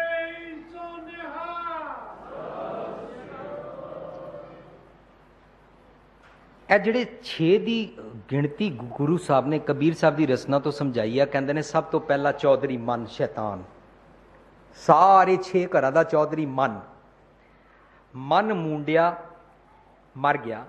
ਇਹ ਜਿਹੜੇ ਛੇ ਦੀ ਗਿਣਤੀ ਗੁਰੂ ਸਾਹਿਬ ਨੇ ਕਬੀਰ ਸਾਹਿਬ ਦੀ ਰਚਨਾ ਤੋਂ ਸਮਝਾਈ ਆ। ਕਹਿੰਦੇ ਨੇ ਸਭ ਤੋਂ ਪਹਿਲਾਂ ਚੌਧਰੀ ਮਨ, ਸ਼ੈਤਾਨ। ਸਾਰੇ ਛੇ ਘਰਾਂ ਦਾ ਚੌਧਰੀ ਮਨ। ਮਨ ਮੁੰਡਿਆ ਮਰ ਗਿਆ।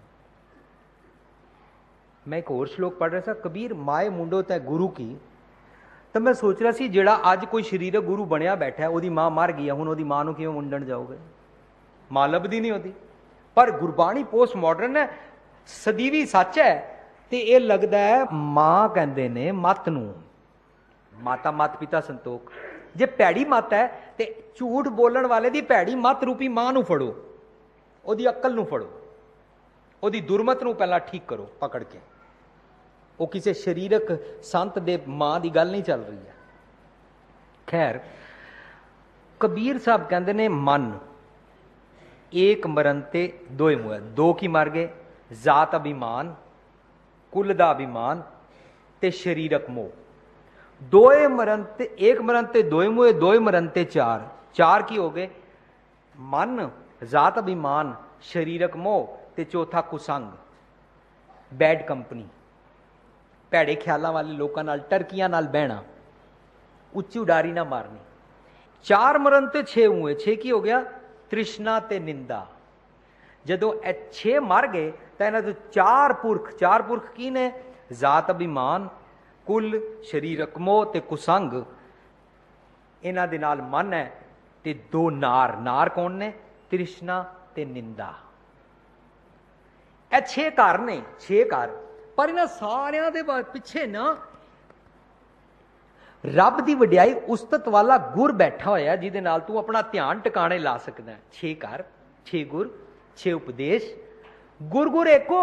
ਮੈਂ ਇੱਕ ਹੋਰ ਸ਼ਲੋਕ ਪੜ੍ਹ ਰਿਹਾ ਸੀ, ਕਬੀਰ ਮਾਏ ਮੁੰਡੋ ਤੈ ਗੁਰੂ ਕੀ। ਤਾਂ ਮੈਂ ਸੋਚ ਰਿਹਾ ਸੀ ਜਿਹੜਾ ਅੱਜ ਕੋਈ ਸਰੀਰਕ ਗੁਰੂ ਬਣਿਆ ਬੈਠਾ, ਉਹਦੀ ਮਾਂ ਮਰ ਗਈ ਆ, ਹੁਣ ਉਹਦੀ ਮਾਂ ਨੂੰ ਕਿਵੇਂ ਮੁੰਡਣ ਜਾਓਗੇ? ਮਾਂ ਲੱਭਦੀ ਨਹੀਂ ਉਹਦੀ। ਪਰ ਗੁਰਬਾਣੀ ਪੋਸਟ ਮਾਡਰਨ ਹੈ, ਸਦੀਵੀ ਸੱਚ ਹੈ। ਤੇ ਇਹ ਲੱਗਦਾ ਹੈ ਮਾਂ ਕਹਿੰਦੇ ਨੇ ਮੱਤ ਨੂੰ, ਮਾਤਾ ਮੱਤ ਪਿਤਾ ਸੰਤੋਖ। ਜੇ ਭੈੜੀ ਮੱਤ ਹੈ ਤੇ ਝੂਠ ਬੋਲਣ ਵਾਲੇ ਦੀ ਭੈੜੀ ਮੱਤ ਰੂਪੀ ਮਾਂ ਨੂੰ ਫੜੋ, ਉਹਦੀ ਅਕਲ ਨੂੰ ਫੜੋ, ਉਹਦੀ ਦੁਰਮਤ ਨੂੰ ਪਹਿਲਾਂ ਠੀਕ ਕਰੋ ਪਕੜ ਕੇ। ਉਹ ਕਿਸੇ ਸਰੀਰਕ ਸੰਤ ਦੇ ਮਾਂ ਦੀ ਗੱਲ ਨਹੀਂ ਚੱਲ ਰਹੀ ਹੈ। ਖੈਰ, ਕਬੀਰ ਸਾਹਿਬ ਕਹਿੰਦੇ ਨੇ ਮਨ ਏਕ ਮਰਨ ਤੇ ਦੋਏ ਮੋਏ। ਦੋ ਕੀ ਮਰ ਗਏ? ਜਾਤ ਅਭਿਮਾਨ, ਕੁਲ ਦਾ ਅਭਿਮਾਨ ਤੇ ਸਰੀਰਕ ਮੋਹ। ਦੋਏ ਮਰਨ ਤੇ ਏਕ ਮਰਨ ਤੇ ਦੋਏ ਮੋਏ, ਦੋਏ ਮਰਨ ਤੇ ਚਾਰ। ਚਾਰ ਕੀ ਹੋ ਗਏ? ਮਨ, ਜਾਤ ਅਭਿਮਾਨ, ਸਰੀਰਕ ਮੋਹ ਤੇ ਚੌਥਾ ਕੁਸੰਗ, ਬੈਡ ਕੰਪਨੀ। ਭੈੜੇ ਖਿਆਲਾਂ ਵਾਲੇ ਲੋਕਾਂ ਨਾਲ, ਟਰਕੀਆਂ ਨਾਲ ਬਹਿਣਾ, ਉੱਚੀ ਉਡਾਰੀ ਨਾ ਮਾਰਨੀ। ਚਾਰ ਮਰਨ ਤੇ ਛੇ ਮੂਏ। ਛੇ ਕੀ ਹੋ ਗਿਆ? ਤ੍ਰਿਸ਼ਨਾ ਤੇ ਨਿੰਦਾ। ਜਦੋਂ ਇਹ ਛੇ ਮਰ ਗਏ ਤਾਂ ਇਹਨਾਂ ਤੋਂ ਚਾਰ ਪੁਰਖ, ਚਾਰ ਪੁਰਖ ਕੀ ਨੇ? ਜ਼ਾਤ ਅਭਿਮਾਨ, ਕੁਲ, ਸਰੀਰਕ ਮੋਹ ਤੇ ਕੁਸੰਗ। ਇਹਨਾਂ ਦੇ ਨਾਲ ਮਨ ਹੈ ਤੇ ਦੋ ਨਾਰ। ਨਾਰ ਕੌਣ ਨੇ? ਤ੍ਰਿਸ਼ਨਾ ਤੇ ਨਿੰਦਾ। ਇਹ ਛੇ ਘਰ ਨੇ, ਛੇ ਘਰ। ਪਰ ਇਹਨਾਂ ਸਾਰਿਆਂ ਦੇ ਪਿੱਛੇ ਨਾ ਰੱਬ ਦੀ ਵਡਿਆਈ, ਉਸਤਤ ਵਾਲਾ ਗੁਰ ਬੈਠਾ ਹੋਇਆ ਜਿਹਦੇ ਨਾਲ ਤੂੰ ਆਪਣਾ ਧਿਆਨ ਟਿਕਾਣੇ ਲਾ ਸਕਦਾ। ਛੇ ਘਰ, ਛੇ ਗੁਰ, ਛੇ ਉਪਦੇਸ਼। ਗੁਰ ਗੁਰ ਏਕੋ।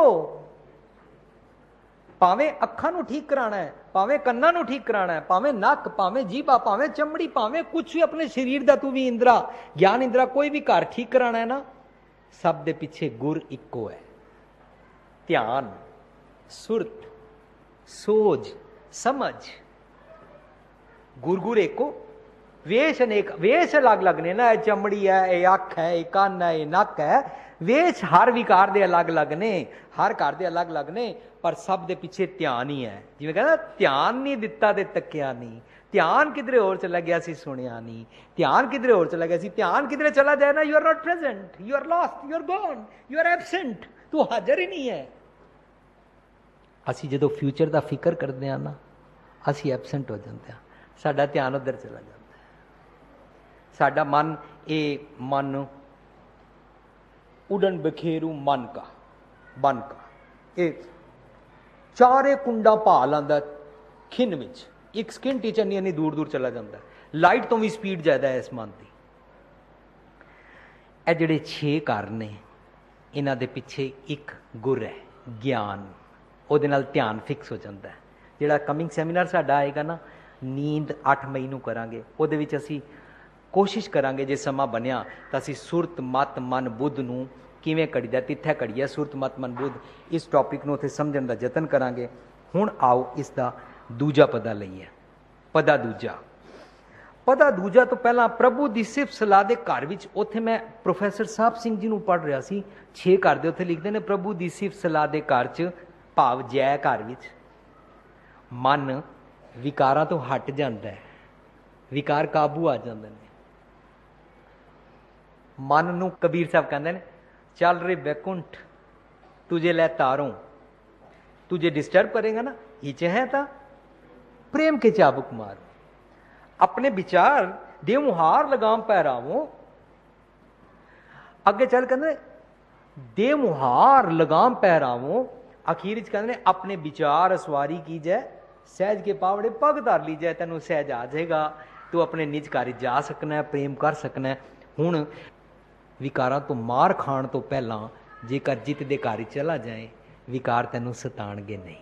ਭਾਵੇਂ ਅੱਖਾਂ ਨੂੰ ਠੀਕ ਕਰਾਣਾ ਹੈ, ਭਾਵੇਂ ਕੰਨਾਂ ਨੂੰ ਠੀਕ ਕਰਾਣਾ ਹੈ, ਭਾਵੇਂ ਨੱਕ, ਭਾਵੇਂ ਜੀਭਾ, ਭਾਵੇਂ ਚਮੜੀ, ਭਾਵੇਂ ਕੁਛ ਵੀ ਆਪਣੇ ਸਰੀਰ ਦਾ ਤੂੰ ਵੀ ਇੰਦਰਾ, ਗਿਆਨ ਇੰਦਰਾ, ਕੋਈ ਵੀ ਘਰ ਠੀਕ ਕਰਾਣਾ ਹੈ ਨਾ, ਸਭ ਦੇ ਪਿੱਛੇ ਗੁਰ ਇੱਕੋ ਹੈ। ਧਿਆਨ, ਸੁਰਤ, ਸੋਝ, ਸਮਝ। ਗੁਰ ਗੁਰ ਏਕੋ। ਵੇਸ਼ ਅਨੇਕ, ਵੇਸ਼ ਅਲੱਗ ਅਲੱਗ ਨੇ ਨਾ। ਇਹ ਚਮੜੀ ਹੈ, ਇਹ ਅੱਖ ਹੈ, ਇਹ ਕੰਨ ਹੈ, ਇਹ ਨੱਕ ਹੈ। ਵੇਸ਼ ਹਰ ਵਿਕਾਰ ਦੇ ਅਲੱਗ ਅਲੱਗ ਨੇ, ਹਰ ਘਰ ਦੇ ਅਲੱਗ ਅਲੱਗ ਨੇ, ਪਰ ਸਭ ਦੇ ਪਿੱਛੇ ਧਿਆਨ ਹੀ ਹੈ। ਜਿਵੇਂ ਕਹਿੰਦਾ ਧਿਆਨ ਨਹੀਂ ਦਿੱਤਾ ਤੇ ਤੱਕਿਆ ਨਹੀਂ। ਧਿਆਨ ਕਿਧਰੇ ਹੋਰ ਚਲਾ ਗਿਆ ਸੀ, ਸੁਣਿਆ ਨਹੀਂ। ਧਿਆਨ ਕਿਧਰੇ ਹੋਰ ਚਲਾ ਗਿਆ ਸੀ। ਧਿਆਨ ਕਿਧਰੇ ਚਲਾ ਜਾਏ ਨਾ, you are not present, you are lost, you are gone, you are absent. ਤੂੰ ਹਾਜ਼ਰ ਹੀ ਨਹੀਂ ਹੈ। ਅਸੀਂ ਜਦੋਂ ਫਿਊਚਰ ਦਾ ਫਿਕਰ ਕਰਦੇ ਹਾਂ ਨਾ, ਅਸੀਂ ਐਬਸੈਂਟ ਹੋ ਜਾਂਦੇ ਹਾਂ। ਸਾਡਾ ਧਿਆਨ ਉੱਧਰ ਚਲਾ ਜਾਂਦਾ ਹੈ। ਸਾਡਾ ਮਨ, ਇਹ ਮਨ ਉਡਨ ਬਖੇਰੂ ਮਨ ਕਾ, ਬਨ ਕਾ, ਇਹ ਚਾਰੇ ਕੁੰਡਾ ਭਾ ਲਾਂਦਾ ਖਿੰਨ ਵਿੱਚ। ਇੱਕ ਸਕਿੰਟ ਚ ਇੰਨੀ ਇੰਨੀ ਦੂਰ ਦੂਰ ਚਲਾ ਜਾਂਦਾ। ਲਾਈਟ ਤੋਂ ਵੀ ਸਪੀਡ ਜ਼ਿਆਦਾ ਹੈ ਇਸ ਮਨ ਦੀ। ਇਹ ਜਿਹੜੇ ਛੇ ਘਰ ਨੇ, ਇਹਨਾਂ ਦੇ ਪਿੱਛੇ ਇੱਕ ਗੁਰ ਹੈ, ਗਿਆਨ। ਉਹਦੇ ਨਾਲ ਧਿਆਨ ਫਿਕਸ ਹੋ ਜਾਂਦਾ ਹੈ। ਜਿਹੜਾ ਕਮਿੰਗ ਸੈਮੀਨਾਰ ਸਾਡਾ ਆਏਗਾ ਨਾ, ਨੀਂਦ ਅੱਠ ਮਈ ਨੂੰ ਕਰਾਂਗੇ। ਉਹਦੇ ਵਿੱਚ ਅਸੀਂ ਕੋਸ਼ਿਸ਼ ਕਰਾਂਗੇ, ਜੇ ਸਮਾਂ ਬਣਿਆ ਤਾਂ ਅਸੀਂ ਸੁਰਤ, ਮਤ, ਮਨ, ਬੁੱਧ ਨੂੰ ਕਿਵੇਂ ਕੜੀਦਾ, ਤਿੱਥੇ ਕੜੀਆ ਸੁਰਤ, ਮਤ, ਮਨ, ਬੁੱਧ, ਇਸ ਟੌਪਿਕ ਨੂੰ ਉੱਥੇ ਸਮਝਣ ਦਾ ਯਤਨ ਕਰਾਂਗੇ। ਹੁਣ ਆਓ ਇਸ ਦਾ ਦੂਜਾ ਪਦਾ ਲਈਏ। ਪਦਾ ਦੂਜਾ। ਪਦਾ ਦੂਜਾ ਤੋਂ ਪਹਿਲਾਂ ਪ੍ਰਭੂ ਦੀ ਸਿਫਤ ਸਲਾਹ ਦੇ ਘਰ ਵਿੱਚ, ਉੱਥੇ ਮੈਂ ਪ੍ਰੋਫੈਸਰ ਸਾਹਿਬ ਸਿੰਘ ਜੀ ਨੂੰ ਪੜ੍ਹ ਰਿਹਾ ਸੀ। ਛੇ ਘਰ ਦੇ ਉੱਥੇ ਲਿਖਦੇ ਨੇ, ਪ੍ਰਭੂ ਦੀ ਸਿਫਤ ਸਲਾਹ ਦੇ ਘਰ 'ਚ, ਭਾਵ ਜੈ ਘਰ ਵਿੱਚ, ਮਨ ਵਿਕਾਰਾਂ ਤੋਂ ਹਟ ਜਾਂਦਾ ਹੈ। ਵਿਕਾਰ ਕਾਬੂ ਆ ਜਾਂਦੇ ਨੇ। ਮਨ ਨੂੰ ਕਬੀਰ ਸਾਹਿਬ ਕਹਿੰਦੇ ਨੇ, ਚੱਲ ਰੇ ਬੈਕੁੰਠ ਤੁਝੇ ਲੈ ਤਾਰੋਂ, तुझे डिस्टर्ब करेगा ना, नीचे है था प्रेम के चाबुक मारो, अपने विचार दे मुहार लगाम पहरावो। अगे चल कहते दे मुहार लगाम पहरावो। अखीर कहते अपने विचार असवारी की जाए, सहज के पावड़े पग धर ली जाए, तेन सहज आ जाएगा, तू अपने निज घर जा सकना है, प्रेम कर सकना है। हुण विकारां तो मार खाण तो पहला जेकर जित दे घर चला जाए, विकार तैनू सताणगे नहीं।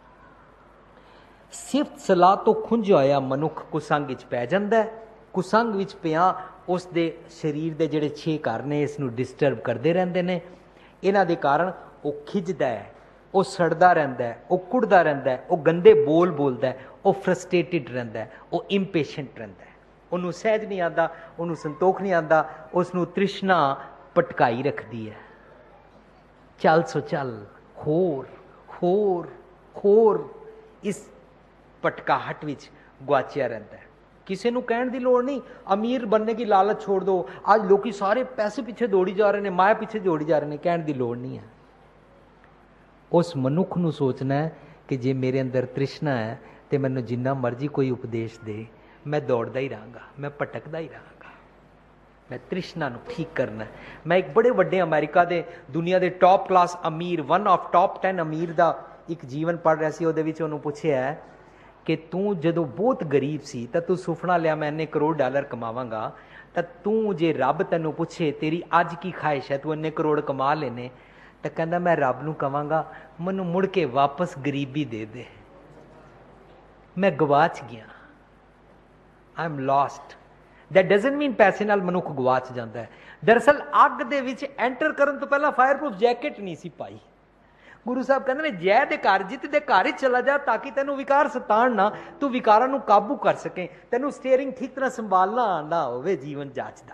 सिफत सलाह तो खुंझ होया मनुख कुसंग विच पै जांदा है। कुसंग विच पिया उस दे शरीर दे जिहड़े छे घर ने इसनू डिस्टर्ब करते रहंदे ने। इन्हां दे कारण वो खिजदा है, वो सड़दा रहिंदा है, वो कुड़दा रहिंदा है, वो गंदे बोल बोलदा है, वो फ्रस्ट्रेटेड रहिंदा है, वो इंपेशेंट रहिंदा है। उन्होंने सहज नहीं आता, उन्होंने संतोख नहीं आता, उसनू तृष्णा पटकाई रखती है। चल सो चल, होर होर होर इस पटकाहट विच गुआचिया रहता है। किसी को कहने की लोड़ नहीं, अमीर बनने की लालच छोड़ दो। आज लोग सारे पैसे पीछे दौड़ी जा रहे हैं, माया पीछे दौड़ी जा रहे हैं, कहने की लोड़ नहीं है। उस मनुख नू सोचना है कि जे मेरे अंदर तृष्णा है तो मैनू जिन्ना मर्जी कोई उपदेश दे, मैं दौड़दा ही रहांगा, मैं भटकदा ही रहांगा। मैं तृष्णा नू ठीक करना है। मैं एक बड़े वड्डे अमेरिका दे दुनिया दे टॉप क्लास अमीर, वन ऑफ टॉप टेन अमीर दा एक जीवन पढ़ रहा सी। उहदे विच उहनूं पुछिआ है कि तू जदों बहुत गरीब सी तां तू सुपना लिया मैं इन्ने करोड़ डॉलर कमावांगा, तां तू जे रब तैनूं पुछे तेरी अज की ख्वाहिश है, तू इन्ने करोड़ कमा लेने, तां कहंदा मैं रब नूं कहांगा मैनूं मुड़ के वापस गरीबी दे दे, मैं गवाच गया, I am lost. That doesn't mean पैसे नाल मनुख गवाच जाता है। दरअसल अग दे विच एंटर करन तो पहला फायर प्रूफ जैकेट नहीं सी पाई। गुरु साहब कहते हैं जय दे घर जित दे घर ही चला जा ताकि तेनू विकार सताण ना, तू विकारां नू काबू कर सके, तेनू स्टीयरिंग ठीक तरह संभालना आंदा होवे जीवन जाचदा।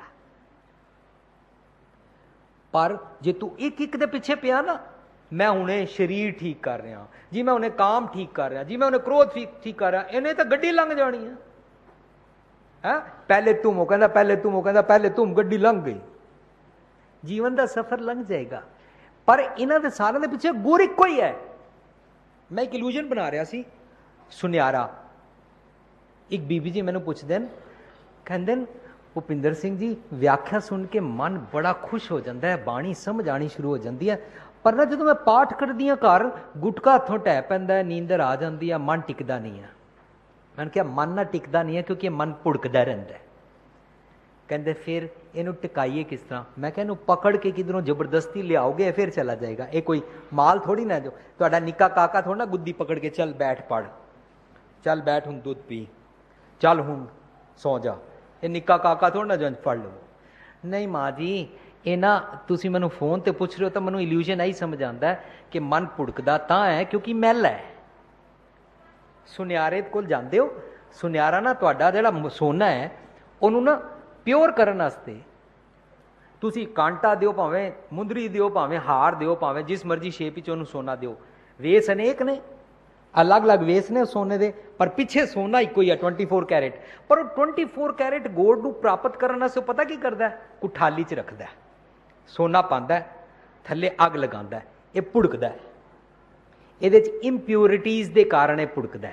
पर जे तू एक एक दे पिछे पिया ना, मैं हुणे शरीर ठीक कर रहा जी, मैं हुणे काम ठीक कर रहा जी, मैं हुणे क्रोध ठीक कर रहा, इन्हें तो गड्डी लंघ जानी है। है पहले तुम, वो कहता पहले तुम, वो कहता पहले तुम, गड्डी लंघ गई। ਜੀਵਨ ਦਾ ਸਫ਼ਰ ਲੰਘ ਜਾਏਗਾ। ਪਰ ਇਹਨਾਂ ਦੇ ਸਾਰਿਆਂ ਦੇ ਪਿੱਛੇ ਗੁਰ ਇੱਕੋ ਹੀ ਹੈ। ਮੈਂ ਇੱਕ ਇਲੂਜਨ ਬਣਾ ਰਿਹਾ ਸੀ, ਸੁਨਿਆਰਾ। ਇੱਕ ਬੀਬੀ ਜੀ ਮੈਨੂੰ ਪੁੱਛਦੇ ਨੇ, ਕਹਿੰਦੇ ਨੇ ਭੁਪਿੰਦਰ ਸਿੰਘ ਜੀ ਵਿਆਖਿਆ ਸੁਣ ਕੇ ਮਨ ਬੜਾ ਖੁਸ਼ ਹੋ ਜਾਂਦਾ ਹੈ, ਬਾਣੀ ਸਮਝ ਆਣੀ ਸ਼ੁਰੂ ਹੋ ਜਾਂਦੀ ਹੈ, ਪਰ ਨਾ ਜਦੋਂ ਮੈਂ ਪਾਠ ਕਰਦੀ ਹਾਂ ਘਰ ਗੁਟਕਾ ਹੱਥੋਂ ਢਹਿ ਪੈਂਦਾ, ਨੀਂਦਰ ਆ ਜਾਂਦੀ ਹੈ, ਮਨ ਟਿਕਦਾ ਨਹੀਂ ਹੈ। ਮੈਂ ਕਿਹਾ ਮਨ ਨਾ ਟਿਕਦਾ ਨਹੀਂ ਹੈ ਕਿਉਂਕਿ ਮਨ ਭੁੜਕਦਾ ਰਹਿੰਦਾ ਹੈ। ਕਹਿੰਦੇ ਫਿਰ ਇਹਨੂੰ ਟਿਕਾਈਏ ਕਿਸ ਤਰ੍ਹਾਂ? ਮੈਂ ਕਿਹਾ ਇਹਨੂੰ ਪਕੜ ਕੇ ਕਿਧਰੋਂ ਜ਼ਬਰਦਸਤੀ ਲਿਆਓਗੇ ਫਿਰ ਚਲਾ ਜਾਏਗਾ। ਇਹ ਕੋਈ ਮਾਲ ਥੋੜੀ ਨਾ ਜੋ ਤੁਹਾਡਾ ਨਿੱਕਾ ਕਾਕਾ ਥੋੜਾ ਨਾ ਗੁੱਦੀ ਪਕੜ ਕੇ ਚੱਲ ਬੈਠ ਪੜ, ਚੱਲ ਬੈਠ ਹੁਣ ਦੁੱਧ ਪੀ, ਚੱਲ ਹੁਣ ਸੌ ਜਾ। ਇਹ ਨਿੱਕਾ ਕਾਕਾ ਥੋੜਾ ਨਾ ਜੰਜ ਫੜ ਲਵੋ। ਨਹੀਂ ਮਾਂ ਜੀ, ਇਹ ਨਾ ਤੁਸੀਂ ਮੈਨੂੰ ਫੋਨ ਤੇ ਪੁੱਛ ਰਹੇ ਹੋ ਤਾਂ ਮੈਨੂੰ ਇਲੂਜਨ ਆਹੀ ਸਮਝ ਆਉਂਦਾ ਕਿ ਮਨ ਭੁੜਕਦਾ ਤਾਂ ਹੈ ਕਿਉਂਕਿ ਮੈਲ ਹੈ। ਸੁਨਿਆਰੇ ਕੋਲ ਜਾਂਦੇ ਹੋ, ਸੁਨਿਆਰਾ ਨਾ ਤੁਹਾਡਾ ਜਿਹੜਾ ਸੋਨਾ ਹੈ ਉਹਨੂੰ ਨਾ ਪਿਓਰ ਕਰਨ ਵਾਸਤੇ ਤੁਸੀਂ ਕਾਂਟਾ ਦਿਓ, ਭਾਵੇਂ ਮੁੰਦਰੀ ਦਿਓ, ਭਾਵੇਂ ਹਾਰ ਦਿਓ, ਭਾਵੇਂ ਜਿਸ ਮਰਜ਼ੀ ਸ਼ੇਪ ਵਿੱਚ ਉਹਨੂੰ ਸੋਨਾ ਦਿਓ। ਵੇਸ ਅਨੇਕ ਨੇ, ਅਲੱਗ-ਅਲੱਗ ਵੇਸ ਨੇ ਸੋਨੇ ਦੇ, ਪਰ ਪਿੱਛੇ ਸੋਨਾ ਇੱਕੋ ਹੀ ਹੈ ਚੌਵੀ ਕੈਰੇਟ। ਪਰ ਉਹ ਚੌਵੀ ਕੈਰੇਟ ਗੋਲਡ ਨੂੰ ਪ੍ਰਾਪਤ ਕਰਨ ਵਾਸਤੇ ਪਤਾ ਕੀ ਕਰਦਾ? ਕੁਠਾਲੀ 'ਚ ਰੱਖਦਾ, ਸੋਨਾ ਪਾਉਂਦਾ, ਥੱਲੇ ਅੱਗ ਲਗਾਉਂਦਾ, ਇਹ ਭੁੜਕਦਾ। ਇਹਦੇ 'ਚ ਇੰਪਿਓਰਿਟੀਜ਼ ਦੇ ਕਾਰਨ ਇਹ ਭੁੜਕਦਾ,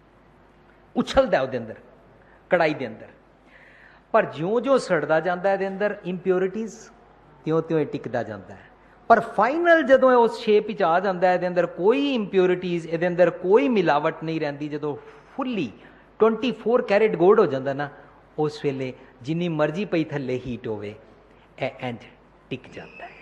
ਉਛਲਦਾ ਉਹਦੇ ਅੰਦਰ, ਕੜਾਈ ਦੇ ਅੰਦਰ। ਪਰ ਜਿਉਂ-ਜਿਉਂ ਸੜਦਾ ਜਾਂਦਾ ਇਹਦੇ ਅੰਦਰ ਇੰਪਿਓਰਿਟੀਜ਼, ਤਿਉਂ-ਤਿਉਂ ਇਹ ਟਿਕਦਾ ਜਾਂਦਾ ਹੈ। ਪਰ ਫਾਈਨਲ ਜਦੋਂ ਇਹ ਉਸ ਸ਼ੇਪ ਵਿੱਚ ਆ ਜਾਂਦਾ, ਇਹਦੇ ਅੰਦਰ ਕੋਈ ਇੰਪਿਓਰਿਟੀਜ਼, ਇਹਦੇ ਅੰਦਰ ਕੋਈ ਮਿਲਾਵਟ ਨਹੀਂ ਰਹਿੰਦੀ, ਜਦੋਂ ਫੁੱਲੀ ਚੌਵੀ ਕੈਰੇਟ ਗੋਲਡ ਹੋ ਜਾਂਦਾ ਨਾ, ਉਸ ਵੇਲੇ ਜਿੰਨੀ ਮਰਜ਼ੀ ਪਈ ਥੱਲੇ ਹੀਟ ਹੋਵੇ, ਇਹ ਇੰਜ ਟਿਕ ਜਾਂਦਾ ਹੈ।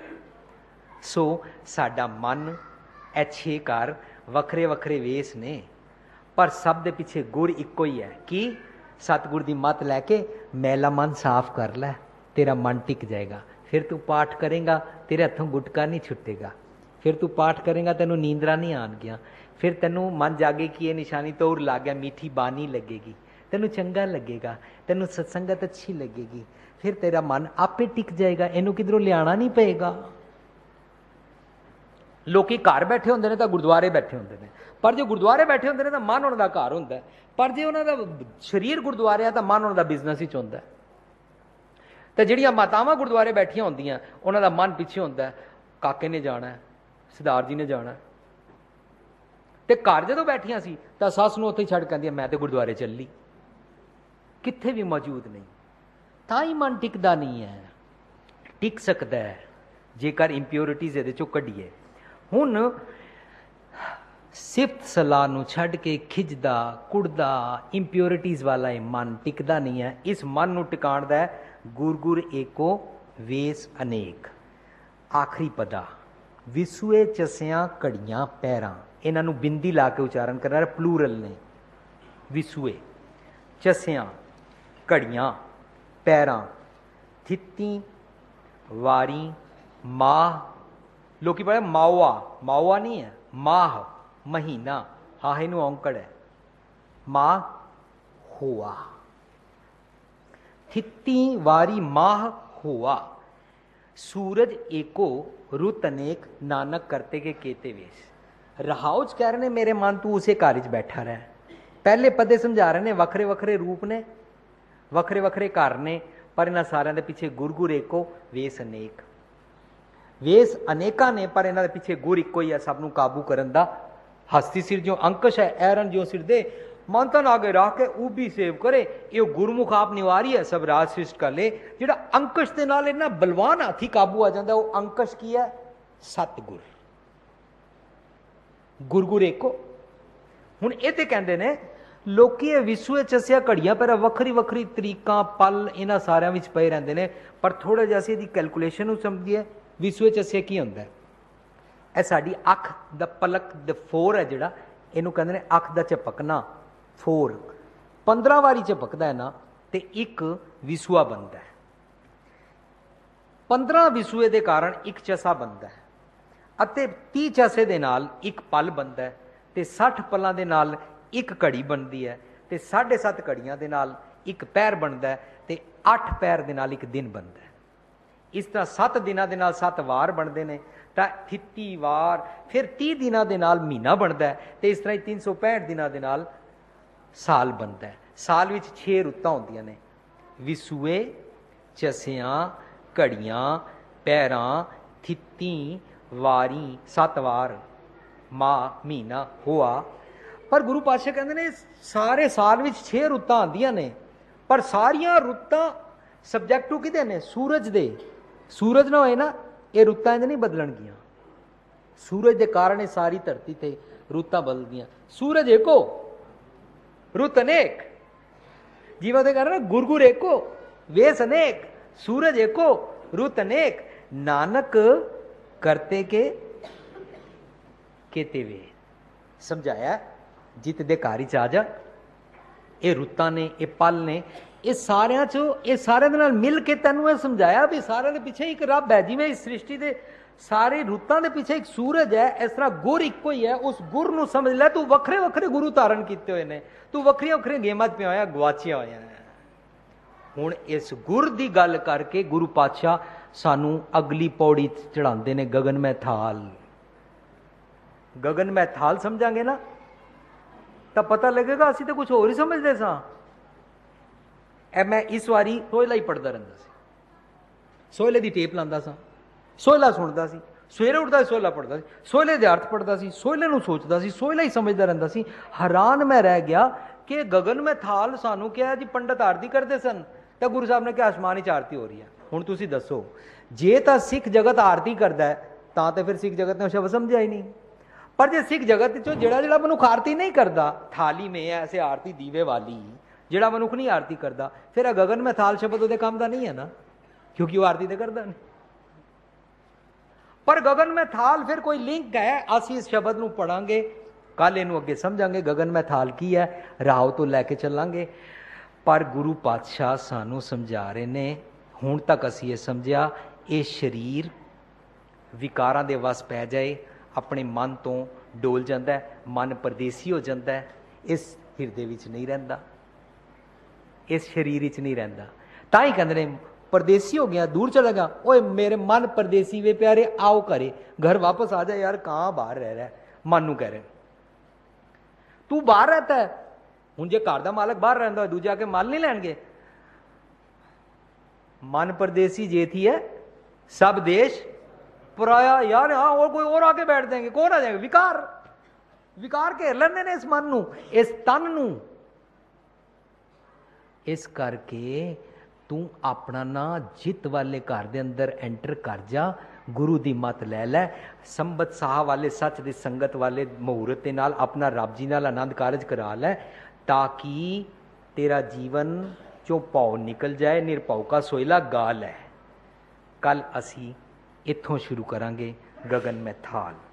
ਸੋ ਸਾਡਾ ਮਨ, ਇਹ ਛੇ ਘਰ ਵੱਖਰੇ ਵੱਖਰੇ ਵੇਸ ਨੇ, ਪਰ ਸਭ ਦੇ ਪਿੱਛੇ ਗੁਰ ਇੱਕੋ ਹੀ ਹੈ। ਕਿ ਸਤਿਗੁਰ ਦੀ ਮੱਤ ਲੈ ਕੇ ਮੈਲਾ ਮਨ ਸਾਫ਼ ਕਰ ਲੈ, ਤੇਰਾ ਮਨ ਟਿਕ ਜਾਏਗਾ। ਫਿਰ ਤੂੰ ਪਾਠ ਕਰੇਗਾ, ਤੇਰੇ ਹੱਥੋਂ ਗੁਟਕਾ ਨਹੀਂ ਛੁੱਟੇਗਾ। ਫਿਰ ਤੂੰ ਪਾਠ ਕਰੇਗਾ, ਤੈਨੂੰ ਨੀਂਦਰਾਂ ਨਹੀਂ ਆਉਣਗੀਆਂ। ਫਿਰ ਤੈਨੂੰ ਮਨ ਜਾਗੇ ਕਿ ਇਹ ਨਿਸ਼ਾਨੀ ਤੋਰ ਲੱਗ ਗਿਆ, ਮਿੱਠੀ ਬਾਣੀ ਲੱਗੇਗੀ, ਤੈਨੂੰ ਚੰਗਾ ਲੱਗੇਗਾ, ਤੈਨੂੰ ਸਤਸੰਗਤ ਅੱਛੀ ਲੱਗੇਗੀ। ਫਿਰ ਤੇਰਾ ਮਨ ਆਪੇ ਟਿਕ ਜਾਏਗਾ, ਇਹਨੂੰ ਕਿਧਰੋਂ ਲਿਆਣਾ ਨਹੀਂ ਪਏਗਾ। ਲੋਕੀ ਘਰ ਬੈਠੇ ਹੁੰਦੇ ਨੇ ਤਾਂ ਗੁਰਦੁਆਰੇ ਬੈਠੇ ਹੁੰਦੇ ਨੇ, ਪਰ ਜੇ ਗੁਰਦੁਆਰੇ ਬੈਠੇ ਹੁੰਦੇ ਨੇ ਤਾਂ ਮਨ ਉਹਨਾਂ ਦਾ ਘਰ ਹੁੰਦਾ। ਪਰ ਜੇ ਉਹਨਾਂ ਦਾ ਸਰੀਰ ਗੁਰਦੁਆਰੇ ਆ ਤਾਂ ਮਨ ਉਹਨਾਂ ਦਾ ਬਿਜ਼ਨਸ ਵਿੱਚ ਹੁੰਦਾ। ਤੇ ਜਿਹੜੀਆਂ ਮਾਤਾਵਾਂ ਗੁਰਦੁਆਰੇ ਬੈਠੀਆਂ ਹੁੰਦੀਆਂ, ਉਹਨਾਂ ਦਾ ਮਨ ਪਿੱਛੇ ਹੁੰਦਾ, ਕਾਕੇ ਨੇ ਜਾਣਾ, ਸਰਦਾਰ ਜੀ ਨੇ ਜਾਣਾ। ਤੇ ਘਰ ਜਦੋਂ ਬੈਠੀਆਂ ਸੀ ਤਾਂ ਸੱਸ ਨੂੰ ਉੱਥੇ ਛੱਡ ਕਹਿੰਦੀਆਂ ਮੈਂ ਤੇ ਗੁਰਦੁਆਰੇ ਚੱਲੀ, ਕਿੱਥੇ ਵੀ ਮੌਜੂਦ ਨਹੀਂ। ਤਾਂ ਹੀ ਮਨ ਟਿਕਦਾ ਨਹੀਂ ਹੈ। ਟਿਕ ਸਕਦਾ ਹੈ ਜੇਕਰ ਇੰਪਿਓਰਿਟੀਜ਼ ਇਹਦੇ ਚੋਂ ਕੱਢੀਏ। ਹੁਣ ਸਿਫਤ ਸਲਾਹ ਨੂੰ ਛੱਡ ਕੇ ਖਿੱਚਦਾ ਕੁੜਦਾ ਇੰਪਿਓਰਿਟੀਜ਼ ਵਾਲਾ ਇਹ ਮਨ ਟਿਕਦਾ ਨਹੀਂ ਹੈ। ਇਸ ਮਨ ਨੂੰ ਟਿਕਾਣਦਾ ਹੈ ਗੁਰ ਗੁਰ ਏਕੋ ਵੇਸ ਅਨੇਕ। ਆਖਰੀ ਪਦਾ ਵਿਸੂਏ ਚਸਿਆਂ ਘੜੀਆਂ ਪੈਰਾਂ, ਇਹਨਾਂ ਨੂੰ ਬਿੰਦੀ ਲਾ ਕੇ ਉਚਾਰਨ ਕਰਨਾ, ਪਲੂਰਲ ਨੇ। ਵਿਸੂਏ ਚਸਿਆਂ ਘੜੀਆਂ ਪੈਰਾਂ, ਥਿੱਤੀ ਵਾਰੀ ਮਾਹ, ਲੋਕੀ ਪੜ੍ਹਦੇ ਮਾਵਾ, ਮਾਵਾ ਨਹੀਂ ਹੈ, ਮਾਹ ਮਹੀਨਾ, ਹਾਹੇ ਨੂੰ ਔਂਕੜ ਹੈ, ਮਾਹ ਹੋਆ, ਥਿੱਤੀ ਵਾਰੀ ਮਾਹ ਹੋਆ। ਸੂਰਜ ਏਕੋ ਰੁੱਤ ਅਨੇਕ, ਨਾਨਕ ਕਰਤੇ ਕੇ ਕੇਤੇ ਵੇਸ। ਰਹਾਉ ਚ ਕਹਿ ਰਹੇ ਨੇ ਮੇਰੇ ਮਨ ਤੂੰ ਉਸੇ ਘਰ ਵਿੱਚ ਬੈਠਾ ਰਹਿ। ਪਹਿਲੇ ਪਦੇ ਸਮਝਾ ਰਹੇ ਨੇ ਵੱਖਰੇ ਵੱਖਰੇ ਰੂਪ ਨੇ, ਵੱਖਰੇ ਵੱਖਰੇ ਘਰ ਨੇ, ਪਰ ਇਹਨਾਂ ਸਾਰਿਆਂ ਦੇ ਪਿੱਛੇ ਗੁਰ ਗੁਰ ਏਕੋ ਵੇਸ ਅਨੇਕ। ਵੇਸ ਅਨੇਕਾਂ ਨੇ ਪਰ ਇਹਨਾਂ ਦੇ ਪਿੱਛੇ ਗੁਰ ਇੱਕੋ ਹੀ ਹੈ, ਸਭ ਨੂੰ ਕਾਬੂ ਕਰਨ ਦਾ। ਹਸਤੀ ਸਿਰ ਜੋ ਅੰਕਸ਼ ਹੈ, ਐਰਨ ਜੋ ਸਿਰ ਦੇ, ਮਨ ਤਨ ਆਗੇ ਰੱਖ ਕੇ ਉਬੀ ਸੇਵ ਕਰੇ, ਇਹ ਗੁਰਮੁਖ ਆਪ ਨਿਵਾਰੀ ਹੈ, ਸਭ ਰਾਜ ਸ੍ਰਿਸ਼ਟ ਕਰ ਲੈ। ਜਿਹੜਾ ਅੰਕਸ਼ ਦੇ ਨਾਲ ਇਹਨਾਂ ਬਲਵਾਨ ਹਾਥੀ ਕਾਬੂ ਆ ਜਾਂਦਾ, ਉਹ ਅੰਕਸ਼ ਕੀ ਹੈ? ਸਤਿਗੁਰ, ਗੁਰ ਗੁਰ ਏਕੋ। ਹੁਣ ਇਹ ਤੇ ਕਹਿੰਦੇ ਨੇ ਲੋਕੀ ਇਹ ਵਿਸੂਏ ਚਸਿਆ ਘੜੀਆਂ ਪੈਰਾ, ਵੱਖਰੀ ਵੱਖਰੀ ਤਰੀਕਾਂ ਪਲ ਇਹਨਾਂ ਸਾਰਿਆਂ ਵਿੱਚ ਪਏ ਰਹਿੰਦੇ ਨੇ, ਪਰ ਥੋੜਾ ਜਿਹਾ ਅਸੀਂ ਇਹਦੀ ਕੈਲਕੂਲੇਸ਼ਨ ਨੂੰ ਸਮਝੀਏ। ਵਿਸੂਏ ਚਸਿਆ ਕੀ ਹੁੰਦਾ? ਇਹ ਸਾਡੀ ਅੱਖ ਦਾ ਪਲਕ ਦਾ ਫੋਰ ਹੈ ਜਿਹੜਾ, ਇਹਨੂੰ ਕਹਿੰਦੇ ਨੇ ਅੱਖ ਦਾ ਝਪਕਣਾ ਫੋਰ। ਪੰਦਰਾਂ ਵਾਰੀ ਝਪਕਦਾ ਹੈ ਨਾ ਤੇ ਇੱਕ ਵਿਸੂਆ ਬਣਦਾ ਹੈ। ਪੰਦਰਾਂ ਵਿਸੂਏ ਦੇ ਕਾਰਨ ਇੱਕ ਚਸਾ ਬਣਦਾ ਹੈ, ਅਤੇ ਤੀਹ ਚਸੇ ਦੇ ਨਾਲ ਇੱਕ ਪਲ ਬਣਦਾ ਹੈ, ਤੇ ਸੱਠ ਪਲਾਂ ਦੇ ਨਾਲ ਇੱਕ ਘੜੀ ਬਣਦੀ ਹੈ, ਤੇ ਸਾਢੇ ਸੱਤ ਘੜੀਆਂ ਦੇ ਨਾਲ ਇੱਕ ਪੈਰ ਬਣਦਾ ਹੈ, ਤੇ ਅੱਠ ਪੈਰ ਦੇ ਨਾਲ ਇੱਕ ਦਿਨ ਬਣਦਾ ਹੈ। ਇਸ ਤਰ੍ਹਾਂ ਸੱਤ ਦਿਨਾਂ ਦੇ ਨਾਲ ਸੱਤ ਵਾਰ ਬਣਦੇ ਨੇ, ਤਾਂ ਥਿੱਤੀ ਵਾਰ, ਫਿਰ ਤੀਹ ਦਿਨਾਂ ਦੇ ਨਾਲ ਮਹੀਨਾ ਬਣਦਾ ਹੈ, ਤੇ ਇਸ ਤਰ੍ਹਾਂ ਹੀ ਤਿੰਨ ਸੌ ਪੈਂਹਠ ਦਿਨਾਂ ਦੇ ਨਾਲ ਸਾਲ ਬਣਦਾ ਹੈ। ਸਾਲ ਵਿੱਚ ਛੇ ਰੁੱਤਾਂ ਹੁੰਦੀਆਂ ਨੇ, ਵਿਸੂਏ ਚਸਿਆਂ ਘੜੀਆਂ पैरां थित्ती वारी सत वार माह महीना होआ। पर गुरु पातशाह कहते ने सारे साल विच छे रुत्तां आंदियां ने, पर सारियां रुत्तां सबजैक्ट टू किहदे ने? सूरज दे। सूरज ना होए ना ये रुत्तां इंज नहीं बदलणगियां। सूरज के कारण ये सारी धरती ते रुत्तां बदलदियां। सूरज एको रुत अनेक, जीवा दे कारण गुर गुर एको वेस अनेक, सूरज एको रुत अनेक, नानक करते के केते वे। समझाया जित दे कारी च आ जा। ये रुत्तां ने, ये पल ने, ये सारियां चो ये सारे दे नाल मिल के तैनूं ये समझाया भी सारे दे पिछे एक रब है। जिवें इस सृष्टि दे सारी रुत्तां दे पिछे एक सूरज है, इस तरह गुर इक्को ही है। उस गुर नूं समझ लै। तू वखरे वखरे गुरु धारण कीते हुए ने, तू वखरियां वखरियां गेमां च पिया होया, गवाचिया होया है। हुण इस गुर दी गल करके गुरु पातशाह सानू अगली पौड़ी चढ़ाते ने, गगन में थाल। गगन में थाल समझांगे ना तो पता लगेगा असीं तो कुछ होर ही समझते सां। ए मैं इस वारी सोहला ही पढ़दा रहिंदा सी, सोहले दी टेप लांदा सां, सोहला सुणदा सी, सवेरे उठदा सोहला पढ़दा सी, सोहले दे अर्थ पढ़दा सी, सोहले नूं सोचदा सी, सोहला ही समझदा रहिंदा सी। हैरान मैं रह गया कि गगन में थाल सानू क्या जी पंडित आरती करते सन तो गुरु साहब ने क्या आसमान च आरती हो रही है। हुण तुसीं दसो जे तां सिख जगत आरती करदा है तां ते फिर सिख जगत ने शब्द समझिया ही नहीं। पर जे सिख जगत चो जिहड़ा जिहड़ा मनुख आरती नहीं करता, थाली में ऐसे आरती दीवे वाली, जिहड़ा मनुख नहीं आरती करता, फिर गगन में थाल शब्द उहदे काम दा नहीं है ना, क्योंकि वह आरती तो करता नहीं। पर गगन में थाल फिर कोई लिंक है। असीं इस शब्द नूं पढ़ांगे, कल इहनूं अगे समझांगे गगन में थाल की है, राह तो लैके चलांगे। पर गुरु पातशाह सानू समझा रहे ने, हुण तक असीं ये समझिया ये शरीर विकारां दे वस पै जाए, अपने मन तो डोल जाता है, मन परदेसी हो जाता है, इस हिरदे विच नहीं रहिंदा, इस शरीर विच नहीं रहिंदा। तां ही कहंदे ने परदेसी हो गया, दूर चला गया, ओए मेरे मन परदेसी वे प्यारे आओ घरे, घर वापस आ जा यार, कहां बाहर रह रहा है। मन नूं कह रहे तू बाहर रहता है। हुण जे घर दा मालक बाहर रहिंदा होए दूजे आके माल नहीं लैणगे। मन परदेसी जे थी है सब देश पराया। यार हाँ और कोई और आके बैठ देंगे, कौन आ जाएगा? विकार विकार घेर लेंदे ने इस मन नूं, इस तन नूं। इस करके तू अपना ना जित वाले घर दे अंदर एंटर कर जा, गुरु दी मत ले लै, संबत साह वाले सच दी संगत वाले मुहूर्त दे नाल अपना रब जी नाल आनंद कारज करा लै, ताकि तेरा जीवन चो भौ निकल जाए, निरभौ का सोयला गाल है। कल असी इत्थों शुरू करांगे गगन में थाल।